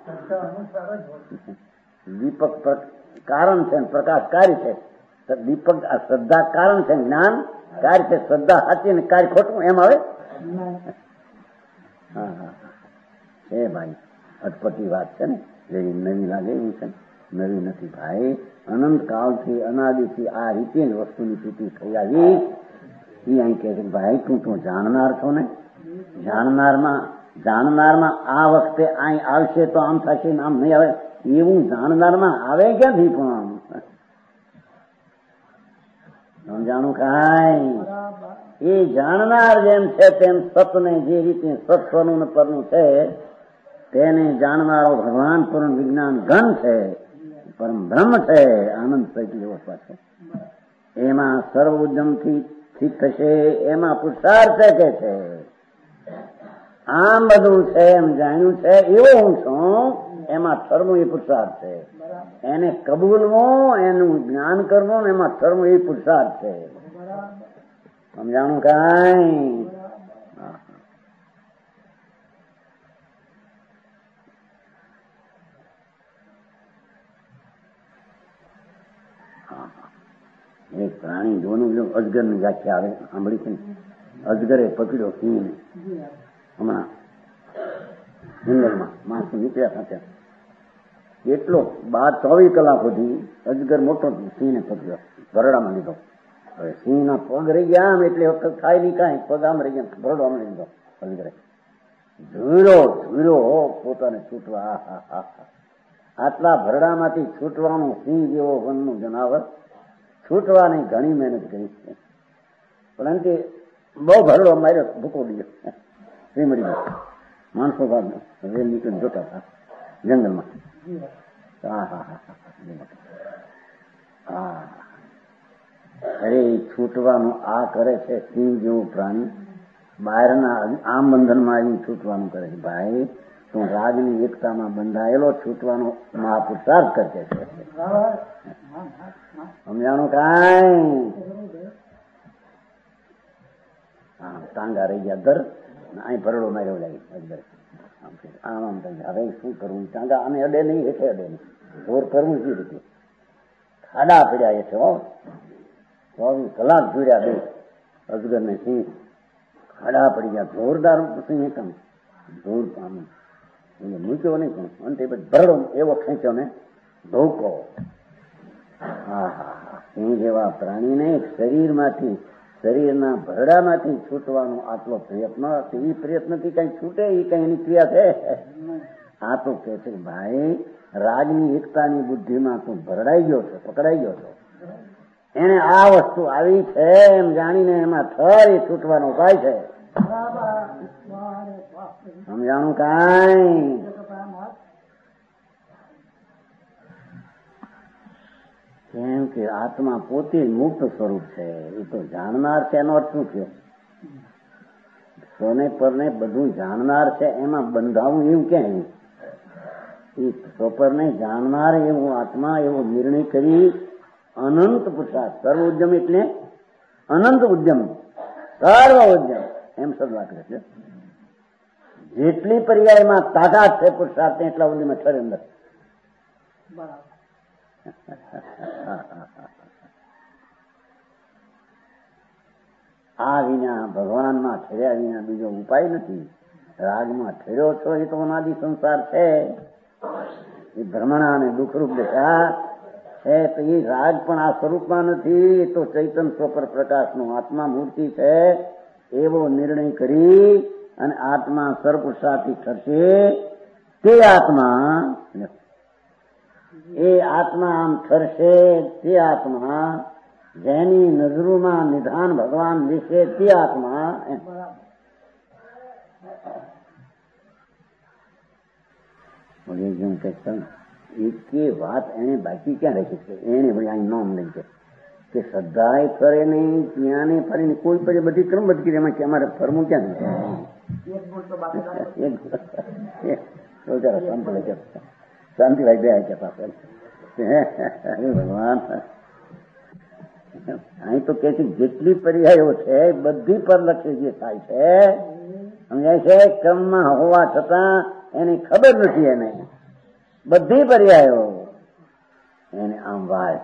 દીપક કારણ છે, પ્રકાશ કાર્ય છે. દીપક શ્રદ્ધા કારણ છે, જ્ઞાન કાર્ય છે. શ્રદ્ધા સાચી ને કાર્ય ખોટું એમ આવે? હા હા છે ભાઈ, અટપટી વાત છે ને, જેવી નવી લાગે એવી છે. નવી નથી ભાઈ. અનંત કાળથી અનાદિથી આ રીતે વસ્તુની સ્થિતિ થઈ આવી. એ અહીં કહે છે ભાઈ તું તું જાણનાર છો ને, જાણનારમાં જાણનારમાં આ વખતે અહીં આવશે તો આમ થશે ને આમ નહીં આવે એવું જાણનારમાં આવે ક્યાંથી? પણ સમજાણું કાંઈ? એ જાણનાર જેમ છે તેમ સતને જે રીતે સત્વનું ને પરનું છે તેને જાણનારો ભગવાન પૂર્ણ વિજ્ઞાન ઘન છે, પરમ બ્રહ્મ છે, આનંદ સહિતની અવસ્થા છે. એમાં સર્વ ઉદ્યમથી ઠીક થશે એમાં પુરુષાર્થ કે છે. આમ બધું છે એમ જાણ્યું છે એવો હું છું એમાં ઠરવું એ પુરુષાર્થ છે. એને કબૂલવું, એનું જ્ઞાન કરવું એમાં ઠરવું એ પુરુષાર્થ છે. સમજાણું કાંઈ? એક પ્રાણી જોનું અજગર ની વ્યાખ્યા આવે સાંભળી છે ને. અજગરે પકડ્યો સિંહ હમણાં જંગલમાં માણસો નીકળ્યા સાથે એટલો બાર ચોવીસ કલાક સુધી અજગર મોટો સિંહને પકડ્યો, ભરડામાં લીધો. હવે સિંહના પગ રહી ગયા આમ એટલે વખત થાય નહીં કાંઈ, પગ આમ રહી ગયા, ભરડો આમ લઈ લીધો. અજગરે ઝૂરો ઝૂરો પોતાને છૂટવા. હા હા હા આટલા ભરડામાંથી છૂટવાનું સિંહ જેવો વનનું જનાવર છૂટવાની ઘણી મહેનત કરી છે, પરંતુ બહુ ભરડો માર્યો, ભૂકો દીધો. શ્રીમડી માણસો રેલ નીકળી જોતા હતા જંગલમાં. હા હા હા હા અરે છૂટવાનું આ કરે છે સિંહ જેવું પ્રાણી. બહારના આમ બંધનમાં આવી છૂટવાનું કરે છે. ભાઈ તું રાગની એકતામાં બંધાયેલો છૂટવાનો મહાપુરુષાર્થ કરે છે. સમજાણું કાંઈ? હા ટાંગા રહી ગયા દર અહીં ભરડો માર્યો જાય અજગર. આમ આમ હવે શું કરવું? ટાંગા આને અડે નહીં, હેઠે અડે નહીં, જોર કરવું સી રીતે? ખાડા પડ્યા હેઠે હો, ચોવીસ કલાક જોડ્યા બે અજગર ને સિંહ. ખાડા પડી ગયા, જોરદાર સિંહ એકમ ધૂળ પામી એટલે મૂક્યો નહીં પણ અંતે ભરડો એવો ખેંચ્યો ને ધોકો. હા હા હા સિંહ જેવા પ્રાણીને શરીરમાંથી શરીરના ભરડામાંથી છૂટવાનો આટલો પ્રયત્ન, એ પ્રયત્નથી કઈ છૂટે એ કઈ એની ક્રિયા છે? આ તો કે છે ભાઈ રાગની એકતાની બુદ્ધિમાં તું ભરડાઈ ગયો છો, પકડાઈ ગયો છો. એને આ વસ્તુ આવી છે એમ જાણીને એમાં થર એ છૂટવાનો ઉપાય છે. સમજાણું કાંઈ? કેમ કે આત્મા પોતે મુક્ત સ્વરૂપ છે. એ તો જાણનાર છે. એનો અર્થ શું થયો? સોને પરને બધું જાણનાર છે, એમાં બંધાવું એવું ક્યાં? એ સ્વપરને જાણનાર એવું આત્મા એવો નિર્ણય કરી અનંત પુરુષાર્થ, સર્વ ઉદ્યમ એટલે અનંત ઉદ્યમ, સર્વ ઉદ્યમ એમ સદવા કરે છે. જેટલી પર્યાયમાં તાકાત છે પુરુષાર્થ એટલા ઉદ્યમ ઠરે અંદર. આ વિના ભગવાનમાં ઠર્યા વિના બીજો ઉપાય નથી. રાગમાં ઠર્યો છો એ તો અનાદિ સંસાર છે. એ ભ્રમણા અને દુઃખરૂપ દશા છે. તો એ રાગ પણ આ સ્વરૂપમાં નથી. એ તો ચૈતન સ્વપર પ્રકાશનો આત્મા મૂર્તિ છે. એવો નિર્ણય કરી અને આત્મા સર્વપુરુષાર્થી ઠરશે. તે આત્મા એ આત્મા આમ ઠરશે. તે આત્મા જેની નજરોમાં નિધાન ભગવાન વિશે તે આત્મા એકે વાત એને બાકી ક્યાં રાખી છે? એને ભાઈ અહીં નોમ લઈ છે કે શ્રદ્ધાએ ફરે નહીં, જ્ઞાને ફરે નહીં, કોઈ પછી બધી ક્રમ બધી એમાં કે અમારે ફરવું ક્યાં નહીં? શાંતિભાઈ બે કહેતા ભગવાન અહીં તો કે છે જેટલી પર્યાયો છે બધી પરલક્ષે જે થાય છે સમજાય છે. ક્રમમાં હોવા છતાં એની ખબર નથી. એને બધી પર્યાયો એને આમ વાય.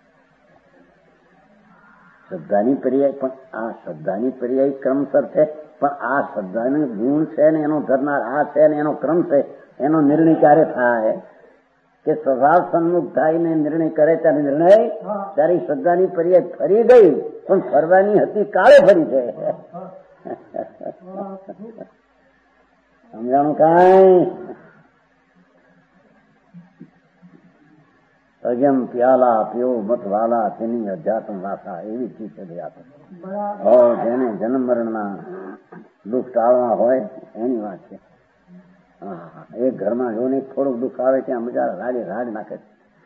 શ્રદ્ધાની પર્યાય પણ આ શ્રદ્ધાની પર્યાય ક્રમસર છે, પણ આ શ્રદ્ધાનો ગુણ છે ને એનો ધરનાર આ છે ને એનો ક્રમ છે. એનો નિર્ણય ક્યારે થાય કે સ્વભાવ સન્મુખ થાયને નિર્ણય કરે ત્યારે નિર્ણય ત્યારે શ્રદ્ધાની પર્યાય ફરી ગઈ પણ ફરવાની હતી કાળે ફરી છે. સમજાણું કાંઈ? અજમ પ્યાલા પ્યો મત વાલા તેની અધ્યાત્મ વાસા એવી ચીજ છે હો. જેને જન્મ મરણના દુઃખ ટાળવા હોય એની વાત છે. હા એક ઘરમાં જો ને થોડુંક દુઃખ આવે ત્યાં મજા રાડે રાડ નાખે.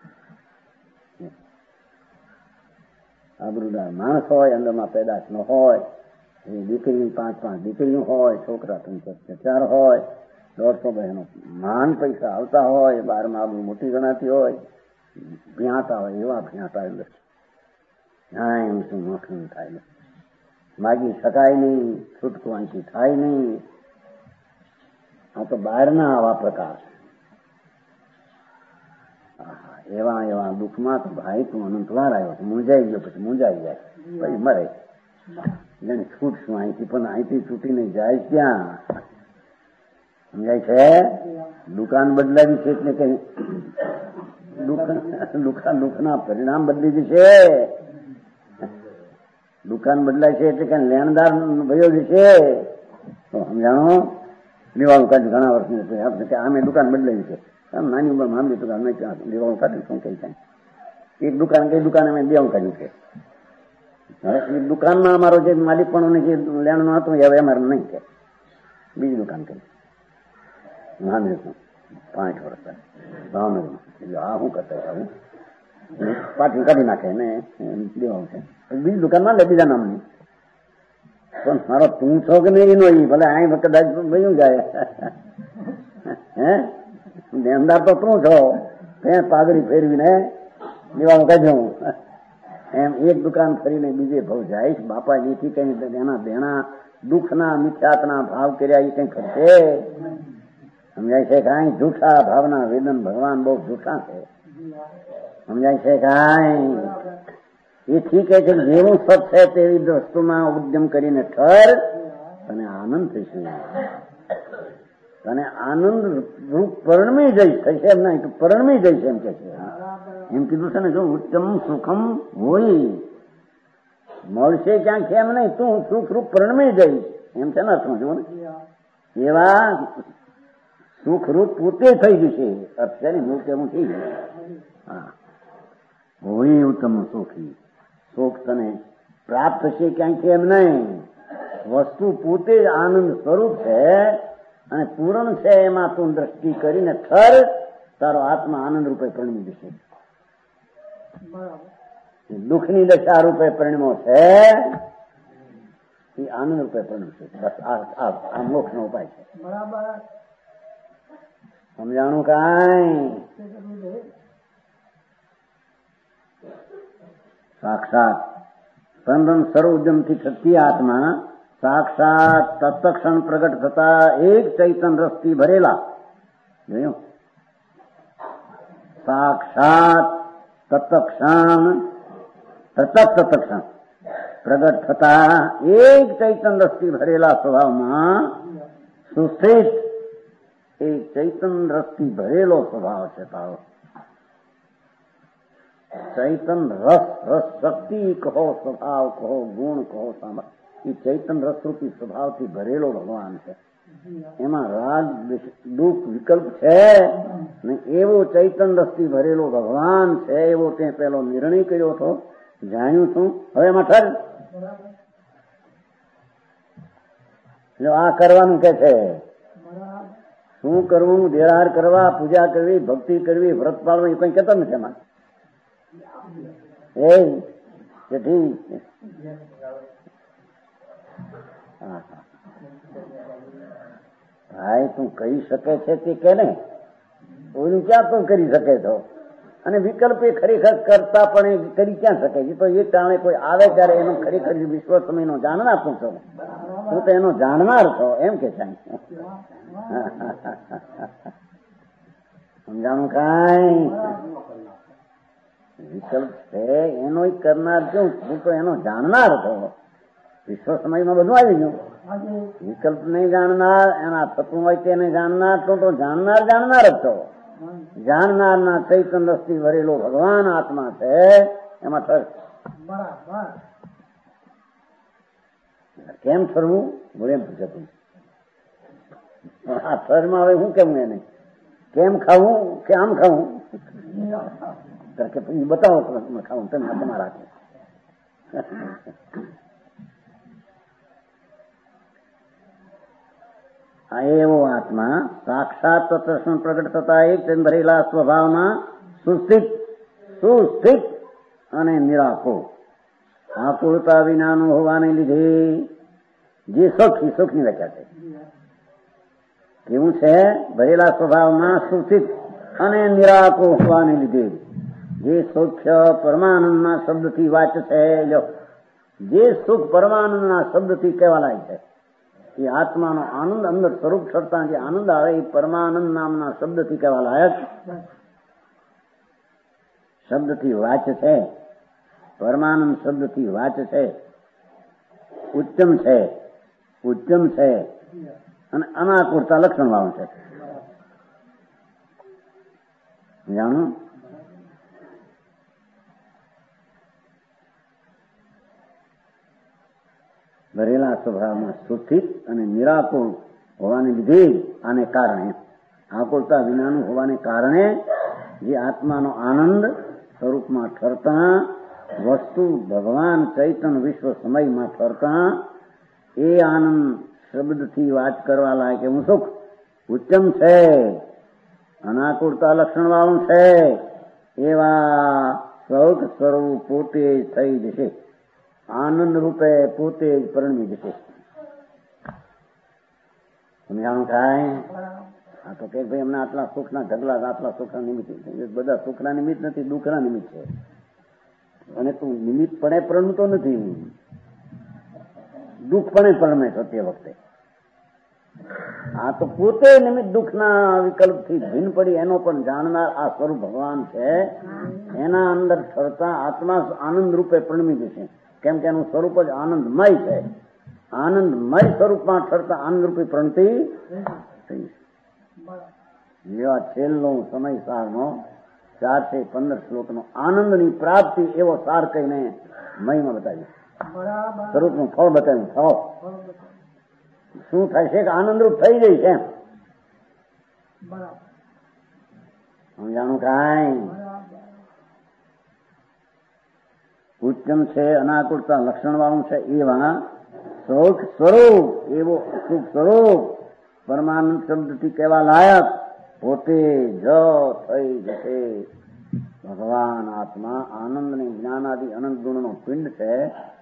આબરૂદાર માણસ હોય, અંદરમાં પેદાશ ન હોય, એ દીકરી પાંચ પાંચ દીકરીઓ હોય, છોકરા ત્રણસો ચાર હોય, દોઢસો બહેનો મહાન પૈસા આવતા હોય, બારમાં આબરૂ મોટી ગણાતી હોય, ભ્યાતા હોય એવા ભ્યાતા અંદર એમ શું મોખું થાય માગી શકાય નહીં, છૂટકો અહીંથી થાય નહીં. આ તો બહારના આવા પ્રકાશ. એવા એવા દુઃખમાં તો ભાઈ તું અનંતવાર આવ્યો છે, મૂંઝાઈ ગયો, પછી મૂંઝાઈ જાય, પછી મરે. જેને છૂટશું અહીંથી, પણ અહીંથી છૂટીને જાય ક્યાં? સમજાય છે? દુકાન બદલાવી છે એટલે કઈ દુઃખના પરિણામ બદલી જશે. દુકાન બદલાય છે એટલે કઈ લેણદાર ભયો જશે. તો સમજાણો? દેવાળું કાઢ્યું ઘણા વર્ષની આમે દુકાન બદલાવી છે. નાની ઉંમર મામલી દુકાન મેં દેવાળું કાઢ્યું શું કઈ કાંઈ એક દુકાન કઈ દુકાન અમે દેવાળું કાઢ્યું છે. હવે એ દુકાનમાં અમારો જે માલિક પણ જે લેણનું હતું હવે અમારે નહીં છે. બીજી દુકાન કરી મામલી પાંચ વર્ષ ભાવનગરમાં. એટલે આ શું કરતા આવું પાછી કાઢી નાખે ને દેવાળું છે. બીજી દુકાનમાં લે બીજા નામની. પણ મારો તું છો કે નહીં એનો એ ભલે અહીં કદાચ ભયું જાય. હે દેણદાર તો તું છો, કઈ પાઘડી ફેરવીને દેવાનું કાઢ્યું. એમ એક દુકાન ફરીને બીજે ભાવ જાય. બાપા એથી કઈ એના દેણા દુઃખના મિથ્યાતના ભાવ કર્યા એ કઈ ખર્ચે સમજાય છે કાંઈ? જૂઠા ભાવના વેદન ભગવાન બહુ જૂઠા છે. સમજાય છે કાંઈ? એ ઠીક છે જેવું સત છે તેવી વસ્તુમાં ઉદ્યમ કરીને ઠર અને આનંદ થશે. તને આનંદ રૂપ પરણમી જઈશ થશે એમ નહીં તો પરણમી જઈશ એમ કે છે એમ કીધું છે ને જો ઉત્તમ સુખમ હોય મળશે ક્યાંક એમ નહીં તું સુખ રૂપ પરણમી જઈશ એમ છે ને અર્થમાં જુઓ ને એવા સુખરૂપ પોતે થઈ જશે અર્થ છે ને હું કેવું થઈ હા હોય ઉત્તમ સુખી સુખ તને પ્રાપ્ત થશે ક્યાંક એમ નહીં વસ્તુ પોતે જ આનંદ સ્વરૂપ છે અને પૂરણ છે એમાં તું દ્રષ્ટિ કરીને ઠર તારો આત્મા આનંદ રૂપે પરણમી જશે દુઃખની દશા રૂપે પરિણમો છે એ આનંદ રૂપે પરણશે બસ આ મોક્ષ નો ઉપાય છે સમજાણું કાંઈ સાક્ષાત સ્પંદન સર્વ ઉદ્યમથી થતી આત્મા સાક્ષાત તત્ક્ષણ પ્રગટ થતા એક ચૈતન રસથી ભરેલા જોયું સાક્ષાત તત્ક્ષણ તત્ત તત્ક્ષણ પ્રગટ થતા એક ચૈતન રસથી ભરેલા સ્વભાવમાં સુસ્થિત એક ચૈતન રસથી ભરેલો સ્વભાવ છે તારો ચૈતન રસ રસ શક્તિ કહો સ્વભાવ કહો ગુણ કહો સામર્થ્ય એ ચૈતન રસરૂપી સ્વભાવથી ભરેલો ભગવાન છે એમાં રાગ દુઃખ વિકલ્પ છે ને એવો ચૈતન રસથી ભરેલો ભગવાન છે એવો તે પેલો નિર્ણય કર્યો હતો જાણ્યું છું હવે એમાં ઠર એટલે આ કરવાનું કે છે શું કરવું દેરાર કરવા પૂજા કરવી ભક્તિ કરવી વ્રત પાળવું એ કઈ કહેતા નથી એમાં એ કે ઠીક ભાઈ તું કહી શકે છે તે કે ને ઓલું ક્યાં તું કરી શકે છો અને વિકલ્પ એ ખરેખર કરતા પણ એ કરી ક્યાં શકે છે તો એ કારણે કોઈ આવે ત્યારે એનો ખરેખર વિશ્વ સમય નો જાણનાર તું છો તું તો એનો જાણનાર છો એમ કે છે સમજાણું કાંઈ વિકલ્પ છે એનો કરનાર છું હું તો એનો જાણનાર છો વિશ્વ સમયમાં બધું આવી ગયું વિકલ્પ નહીં જાણનાર એના થતું હોય તેને જાણનાર તો તો જાણનાર જાણનાર જ છો જાણનારના ચૈતન રસથી ભરેલો ભગવાન આત્મા છે એમાં ઠર કેમ ઠરવું બોલે એમ પૂછતું આ ઠરમાં હવે શું કેવું એને કેમ ખાવું કે આમ ખાવું બતાવો ખાવું તમે તમારા આ એવો આત્મા સાક્ષાત તત્વ પ્રગટ થતા એક ભરેલા સ્વભાવમાં સુસ્થિત સુસ્થિત અને નિરાકુળ આકુળતા વિનાનું હોવાને લીધે જે સુખ સુખની વ્યાખ્યા છે કેવું છે ભરેલા સ્વભાવમાં સુસ્થિત અને નિરાકુળ હોવાને લીધે જે સુખ્ય પરમાનંદના શબ્દથી વાચ છે જે સુખ પરમાનંદના શબ્દથી કહેવાલાય છે એ આત્માનો આનંદ અંદર સ્વરૂપ કરતા જે આનંદ આવે એ પરમાનંદ નામના શબ્દથી કહેવા લાયક શબ્દથી વાચ છે પરમાનંદ શબ્દથી વાચ છે ઉચ્ચમ છે ઉચ્ચમ છે અને અનાકુરતા લક્ષણ વાળું છે જાણો ભરેલા સ્વભાવમાં સુસ્થિત અને નિરાકુળ હોવાને લીધે આને કારણે આકુળતા વિનાનું હોવાને કારણે જે આત્માનો આનંદ સ્વરૂપમાં ઠરતા વસ્તુ ભગવાન ચૈતન વિશ્વ સમયમાં ઠરતા એ આનંદ શબ્દથી વાત કરવા લાયક એવું સુખ ઉચ્ચમ છે અનાકુળતા લક્ષણ વાળું છે એવા સુખ સ્વરૂપ પોતે થઈ જશે આનંદ રૂપે પોતે જ પરણવી જશે સમજાણું થાય આ તો કે ભાઈ એમના આટલા સુખના ઢગલા આટલા સુખના નિમિત્ત બધા સુખના નિમિત્ત નથી દુઃખના નિમિત્ત છે અને તું નિમિત્ત પણે પરણતો નથી દુઃખ પણ પરમે છો તે વખતે આ તો પોતે નિમિત્ત દુઃખના વિકલ્પથી ભિન્ન પડી એનો પણ જાણનાર આ સ્વરૂપ ભગવાન છે એના અંદર ઠરતા આત્મા આનંદ રૂપે પરણવી જશે કેમ કે એનું સ્વરૂપ જ આનંદમય છે આનંદમય સ્વરૂપમાં ઠરતા આનંદ રૂપી પ્રણતિ થઈ એવા છેલ્લો સમય સારનો ચારસો પંદર શ્લોકનો આનંદની પ્રાપ્તિ એવો સાર કહીને મહિમા બતાવ્યો, સ્વરૂપનું ફળ બતાવ્યું. થાવ શું થાય છે કે આનંદરૂપ થઈ જાય છે એમ સમજાણું. કાંઈ ઉત્તમ છે, અનાકુળતા લક્ષણ વાળું છે, એવા સુખ સ્વરૂપ, એવો સુખ સ્વરૂપ પરમાનંદ શબ્દથી કહેવા લાયક પોતે જ થઈ જશે. ભગવાન આત્મા આનંદ ને જ્ઞાનાદિ અનંત ગુણનો પિંડ છે.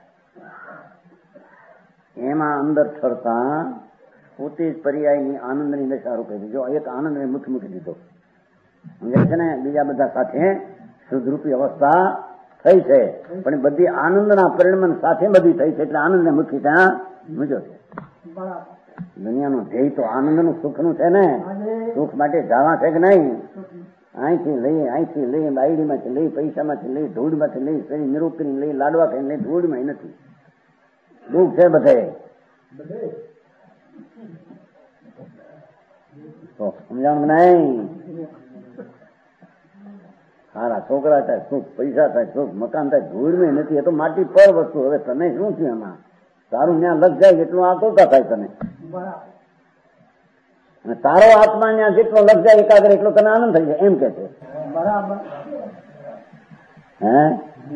એમાં અંદર ઠરતા પોતે જ પર્યાયની આનંદની દશા રૂપે જો એક આનંદને મુખ મૂકી દીધો સમજાય છે ને. બીજા બધા સાથે શુદ્ધરૂપી અવસ્થા થઈ છે, પણ બધી આનંદના પરિણમન સાથે બધી થઈ છે, એટલે આનંદને મુખી ત્યાં મૂક્યો છે. દુનિયાનું ધ્યેય તો આનંદનું સુખનું છે ને. સુખ માટે જાવા છે કે નહીં? અહીંથી લઈ અહીંથી લઈ બાયડીમાંથી લઈ પૈસામાંથી લઈ ધૂળમાંથી લઈ શરીર નિરૂપરી લઈ લાડવા ખાઈ લઈ ધૂળમાં નથી. દુઃખ છે બધે. તો સમજાણું નહીં? સારા છોકરા થાય સુખ, પૈસા થાય સુખ, મકાન થાય ધૂળમાં નથી. એ તો માટી પર વસ્તુ. હવે તને શું થયું એમાં? તારું ત્યાં લગ જાય એટલું આકુલતા થાય તને, અને તારો આત્મા ત્યાં જેટલો લગ જાય એકાગ્ર એટલો તને આનંદ થઈ જાય એમ કે છે. બરાબર હે?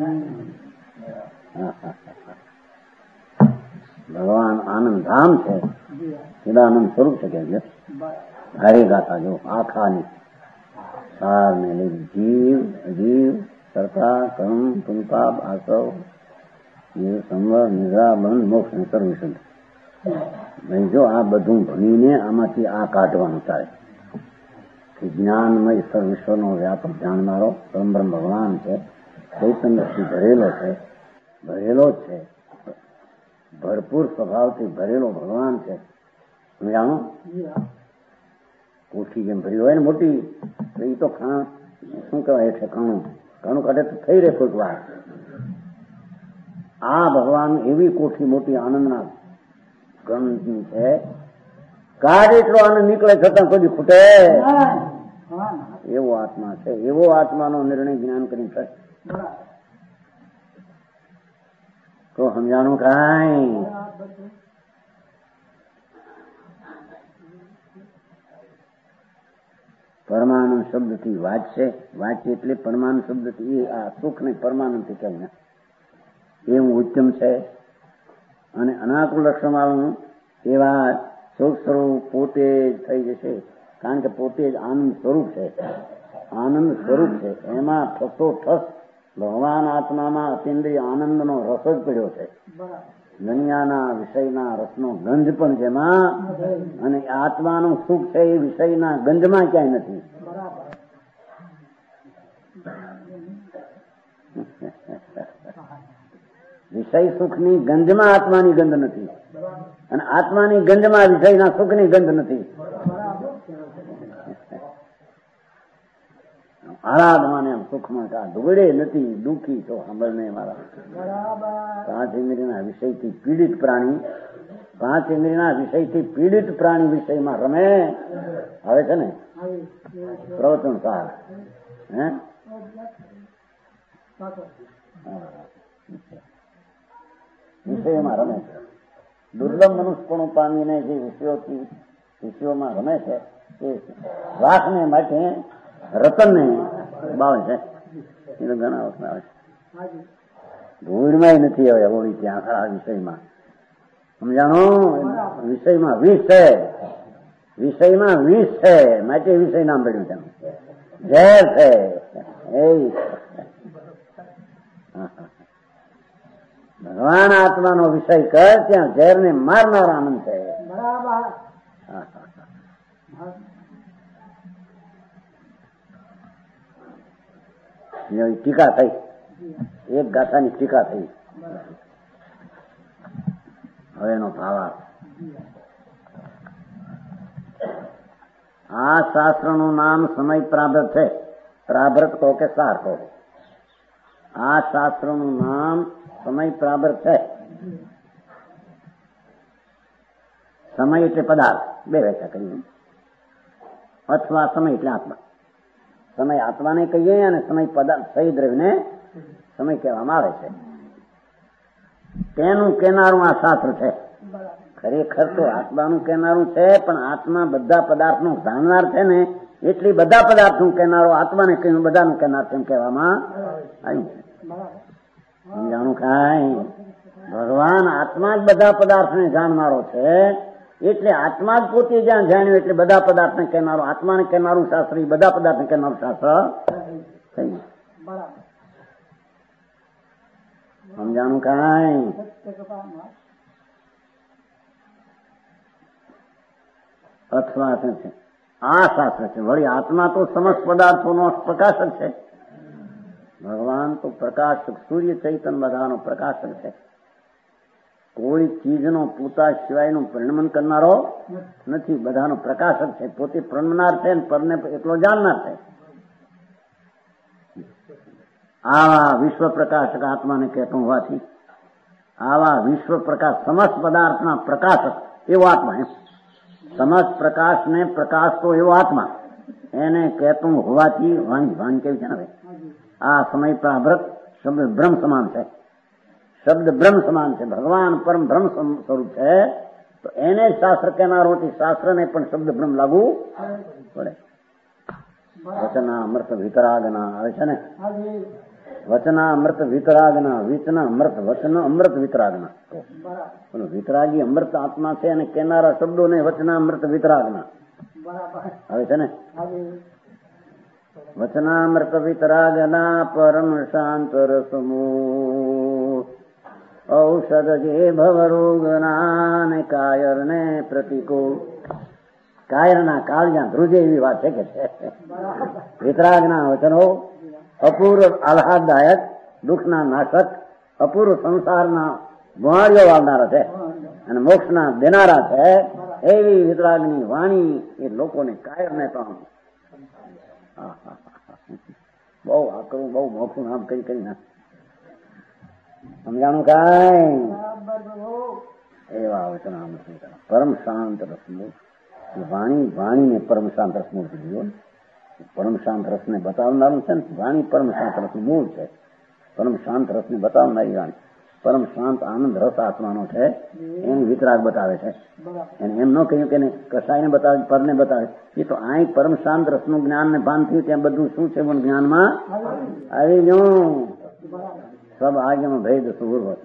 ભગવાન આનંદ ધામ છે, સદાનંદ સ્વરૂપ છે. કે હરે ગાથા જો આખાની સાર ને લઈ જીવ અજીવ કરતા કર્મ પુનપાપ આસવ સંવર નિદ્રા બંધ મોક્ષ ને સર્વ શુદ્ધ. ભાઈ જો આ બધું ભણીને આમાંથી આ કાઢવાનું થાય કે જ્ઞાનમય સર્વ વિશ્વનો વ્યાપક જાણનારો પરમબ્રહ્મ ભગવાન છે, ચૈતન્યથી ભરેલો છે, ભરેલો જ છે, ભરપૂર સ્વભાવથી ભરેલો ભગવાન છે. જાણો કોઠી જેમ ભરી હોય ને મોટી, તો એ તો ખાણ શું કહેવાય છે, ખાણું ખાણું કાઢે તો થઈ રહે કોઈક વાર. આ ભગવાન એવી કોઠી મોટી આનંદના ગણની છે, કાઢ એટલો આનંદ નીકળે છતાં કોઈ ખૂટે એવો આત્મા છે. એવો આત્માનો નિર્ણય જ્ઞાન કરી થાય તો સમજાણું કાંઈ? પરમાનંદ શબ્દથી વાંચશે, વાંચે એટલે પરમાનંદ શબ્દથી આ સુખ ને પરમાનંદથી કહીને એવું ઉત્તમ છે. અને અનાકુળ લક્ષણ વાળું એવા સુખ સ્વરૂપ પોતે જ થઈ જશે, કારણ કે પોતે જ આનંદ સ્વરૂપ છે, આનંદ સ્વરૂપ છે. એમાં ઠસો ઠસ ભગવાન આત્મામાં અતિન્દ્રિય આનંદનો રસ જ પડ્યો છે. દુનિયાના વિષયના રસનો ગંધ પણ જેમાં, અને આત્માનું સુખ છે એ વિષયના ગંધમાં ક્યાંય નથી. વિષય સુખની ગંધમાં આત્માની ગંધ નથી, અને આત્માની ગંધમાં વિષયના સુખની ગંધ નથી. આરાધમાને એમ સુખમાં કા ધોળે નથી, દુઃખી તો સાંભળને મારા. પાંચ ઇન્દ્રિયના વિષયથી પીડિત પ્રાણી, પાંચ ઇન્દ્રિયના વિષયથી પીડિત પ્રાણી વિષયમાં રમે. આવે છે ને પ્રવચન સાર, હે વિષયોમાં રમે છે. દુર્લભ મનુષ્યપણું પામીને જે વિષયોથી વિષયોમાં રમે છે એ રાખને માટે રતનને બાવે છે. એ તો ઘણા વખત આવે છે. ધૂળમાં નથી હવે હોળી ત્યાં આ વિષયમાં. સમજાણો? વિષયમાં વિષ છે, વિષયમાં વિષ છે, માટે વિષય નામ પડ્યું છે. ઝેર છે એ. ભગવાન આત્માનો વિષય કર ત્યાં ઝેર ને મારનાર આનંદ છે. ટીકા થઈ, એક ગાથાની ટીકા થઈ. હવે એનો ભાવ આ શાસ્ત્રનું નામ સમય પ્રાભ્રત છે. પ્રાભ્રત કહો કે સાર કહો, આ શાસ્ત્રનું નામ સમય પ્રાભ્રત છે. સમય એટલે પદાર્થ, બે વ્યાખ્યા કરી. અથવા સમય એટલે આત્મા. સમય આત્માને કહીએ અને સમય પદાર્થ સહી દ્રવ્યને સમય કહેવામાં આવે છે. તેનું કેનારું આ શાસ્ત્ર છે. ખરેખર તો આત્માનું કેનારું છે, પણ આત્મા બધા પદાર્થનું જાણનાર છે ને, એટલી બધા પદાર્થનું કેનારો આત્માને કહ્યું બધાનું કેનાર તેમ કહેવામાં આવ્યું છે. સમજાણું કાંઈ? ભગવાન આત્મા જ બધા પદાર્થને જાણનારો છે, એટલે આત્મા જ પોતે જ્યાં જાણ્યું એટલે બધા પદાર્થને કહેનારો, આત્માને કહેનારું શાસ્ત્ર, બધા પદાર્થને કહેનારું શાસ્ત્ર થયું. સમજાણું કાંઈ? અથવા છે આ શાસ્ત્ર છે. વળી આત્મા તો સમસ્ત પદાર્થોનો પ્રકાશક છે. ભગવાન તો પ્રકાશક, સૂર્ય ચૈતન બધાનો પ્રકાશક છે. કોઈ ચીજનો પોતા સિવાયનું પરિણમન કરનારો નથી, બધાનો પ્રકાશક છે. પોતે પ્રણમનાર છે ને પરને એટલો જાણનાર છે. આવા વિશ્વ પ્રકાશક આત્માને કહેતો હોવાથી આવા વિશ્વ પ્રકાશ સમસ્ત પદાર્થના પ્રકાશક એવો આત્મા, એમ સમસ્ત પ્રકાશને પ્રકાશ તો એવો આત્મા એને કહેતું હોવાથી વાણી વાણી કેવી છે ને, આ સમય પ્રાભ્રત શબ્દ બ્રહ્મ સમાન છે. શબ્દ બ્રહ્મ સમાન છે. ભગવાન પરમ બ્રહ્મ સ્વરૂપ છે, તો એને શાસ્ત્ર કહેનારોથી શાસ્ત્રને પણ શબ્દ બ્રહ્મ લાગુ પડે. વચના અમૃત વિતરાગના આવે છે ને, વચના અમૃત વિતરાગના, વિચના અમૃત, વચન અમૃત વિતરાગના. વિતરાગી અમૃત આત્મા છે અને કેનારા શબ્દો ને વચના અમૃત વિતરાગના આવે છે ને. વચનામૃત વિતરાગના પરમ શાંત રસમૂ ઔષધ જે ભવરોગના ને કાયર ને પ્રતિકૂળ. કાયરના કાળિયા ધ્રુજે એવી વાત છે કે છે. વિતરાગના વચનો અપૂર્વ આહ્લાદદાયક, દુઃખના નાશક, અપૂર્વ સંસારના ગુહાળીઓ વાળનારા છે અને મોક્ષના દેનારા છે. એવી વિતરાગની વાણી એ લોકોને કાયરને તો બહુ આકરું, બહુ મોખું નામ કરી કરી નાખ. સમજાણું કાંઈ? એવા વચના પરમ શાંત રસમૂળ. વાણી વાણીને પરમ શાંત રસમૂળ કીધું. પરમ શાંત રસને બતાવનારું છે ને, વાણી પરમ શાંત રસનું મૂળ છે. પરમ શાંત રસને બતાવનારી વાણી પરમ શાંત આનંદ રસ આત્માનો છે, એની વિતરાગ બતાવે છે. એને એમ ન કહ્યું કે કસાઈને બતાવે, પરને બતાવે. એ તો આ પરમ શાંત રસનું જ્ઞાન ને ભાન થયું, ત્યાં બધું શું છે પણ જ્ઞાનમાં આવી ગયું. સબ આજ્ઞામાં ભેદ સુગુર છે.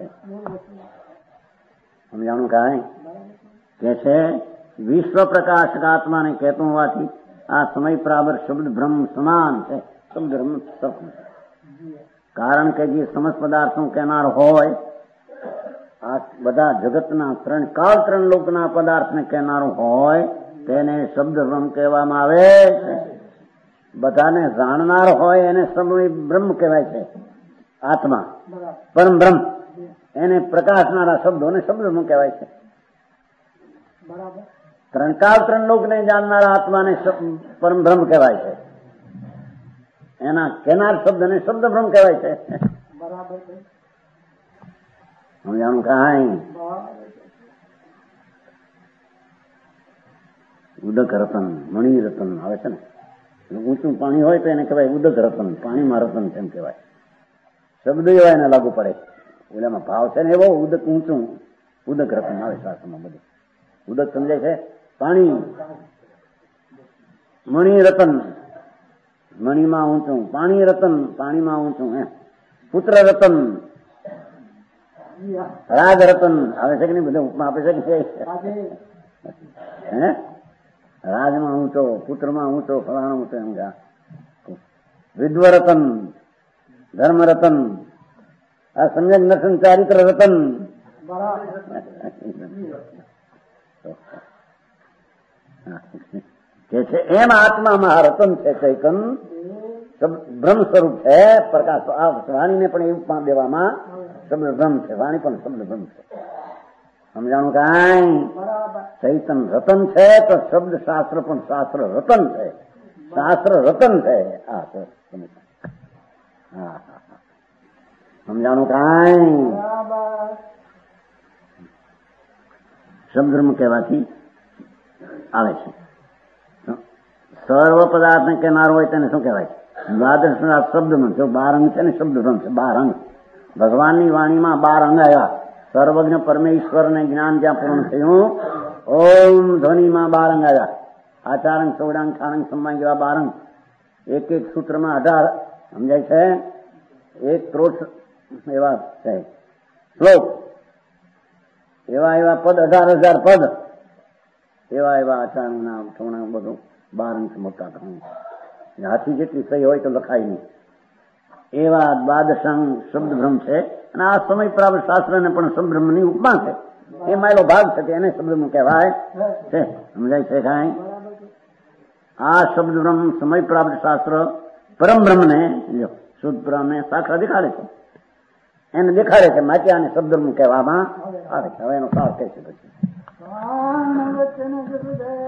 સમજાણું કાંઈ? કે છે વિશ્વ પ્રકાશક આત્માને કહેતું હોવાથી આ સમય પ્રાબર શબ્દ બ્રહ્મ સમાન છે. શબ્દ બ્રહ્મ કારણ કે જે સમસ્ત પદાર્થનું કહેનાર હોય, આ બધા જગતના ત્રણ કાળ ત્રણ લોકના પદાર્થને કહેનારું હોય, તેને શબ્દ બ્રહ્મ કહેવામાં આવે છે. બધાને જાણનાર હોય એને સમય બ્રહ્મ કહેવાય છે. આત્મા પરમ બ્રહ્મ, એને પ્રકાશનારા શબ્દોને શબ્દ બ્રહ્મ કહેવાય છે. ત્રણ કાળ ત્રણ લોકને જાણનારા આત્માને પરમ બ્રહ્મ કહેવાય છે. એના કેનાર શબ્દને શબ્દ બ્રહ્મ કહેવાય છે. સમજાણું કાંઈ? ઉદક રતન, મણિ રતન આવે છે ને. ઊંચું પાણી હોય તો એને કહેવાય ઉદક રતન, પાણીમાં રતન તેમ કહેવાય. શબ્દ એવા એને લાગુ પડે. ઓલામાં ભાવ છે ને એવો ઉદક ઊંચું, ઉદક રતન આવે શાસ્ત્રમાં બધું. ઉદક સમજાય છે? પાણી. મણિ રતન, મણિમાં ઊંચું, પાણી રતન, પાણીમાં ઊંચું. હે પુત્ર રતન, રાજ રતન આવે છે કે નહીં? બધા ઉપમા આપે છે કે હે? રાજમાં ઊંચો, પુત્રમાં ઊંચો, ફલાણો ઊંચો એમ. વિદ્વ રતન, ધર્મ રતન, આ સમ્યક દર્શન ચારિત્ર રતન. કે છે એમ આત્મામાં રતન છે, ચૈતન બ્રહ્મ સ્વરૂપ છે. પ્રકાશ આ વાણીને પણ એવું પણ દેવામાં શબ્દ બ્રહ્મ છે. વાણી પણ શબ્દ બ્રહ્મ છે. સમજાણું કાંઈ? ચૈતન રતન છે તો શબ્દ શાસ્ત્ર પણ શાસ્ત્ર રતન છે. શાસ્ત્ર રતન છે. હા હા સમજાણું કાંઈ? શબ્દ બ્રહ્મ કહેવાથી આવે છે. સર્વ પદાર્થને કેનાર હોય તેને શું કહેવાય? દ્વાદશ શબ્દનો જો બાર અંગ છે ને શબ્દભ્રમ છે. બાર અંગ ભગવાનની વાણીમાં બાર અંગ આવ્યા. સર્વજ્ઞ પરમેશ્વરને જ્ઞાન જ્યાં પૂર્ણ થયું, ઓમ ધ્વનિમાં બાર અંગ આવ્યા. આચારંગ, સૌડાંગ, ખાણંગ, સંમાંગ જેવા બાર અંગ. એક એક સૂત્રમાં અઢાર સમજાય છે. એક ત્રોટ એવા છે શ્લોક, એવા એવા પદ, અઢાર હજાર પદ, એવા એવા આચારંગ નામ સૌડાંગ બધું બાર અંગ મોટા થયું. હાથી જેટલી સહી હોય તો લખાય નહીં. એવા દ્વાદશાંગ શબ્દભ્રમ છે. અને આ સમય પ્રાપ્ત શાસ્ત્રને પણ શબ્દભ્રમની ઉપમા છે. એમાં એનો ભાગ છે એને શબ્દભ્રમ કહેવાય છે. સમજાય છે કાંઈ? આ શબ્દભ્રમ સમય પ્રાપ્ત શાસ્ત્ર પરમ બ્રહ્મને શુદ્ધ બ્રહ્મને સાક્ષાત દેખાડે છે. એને દેખાડે છે, માટે આને શબ્દભ્રમ કહેવામાં આવે છે. હવે એનો સાર કહે છે પછી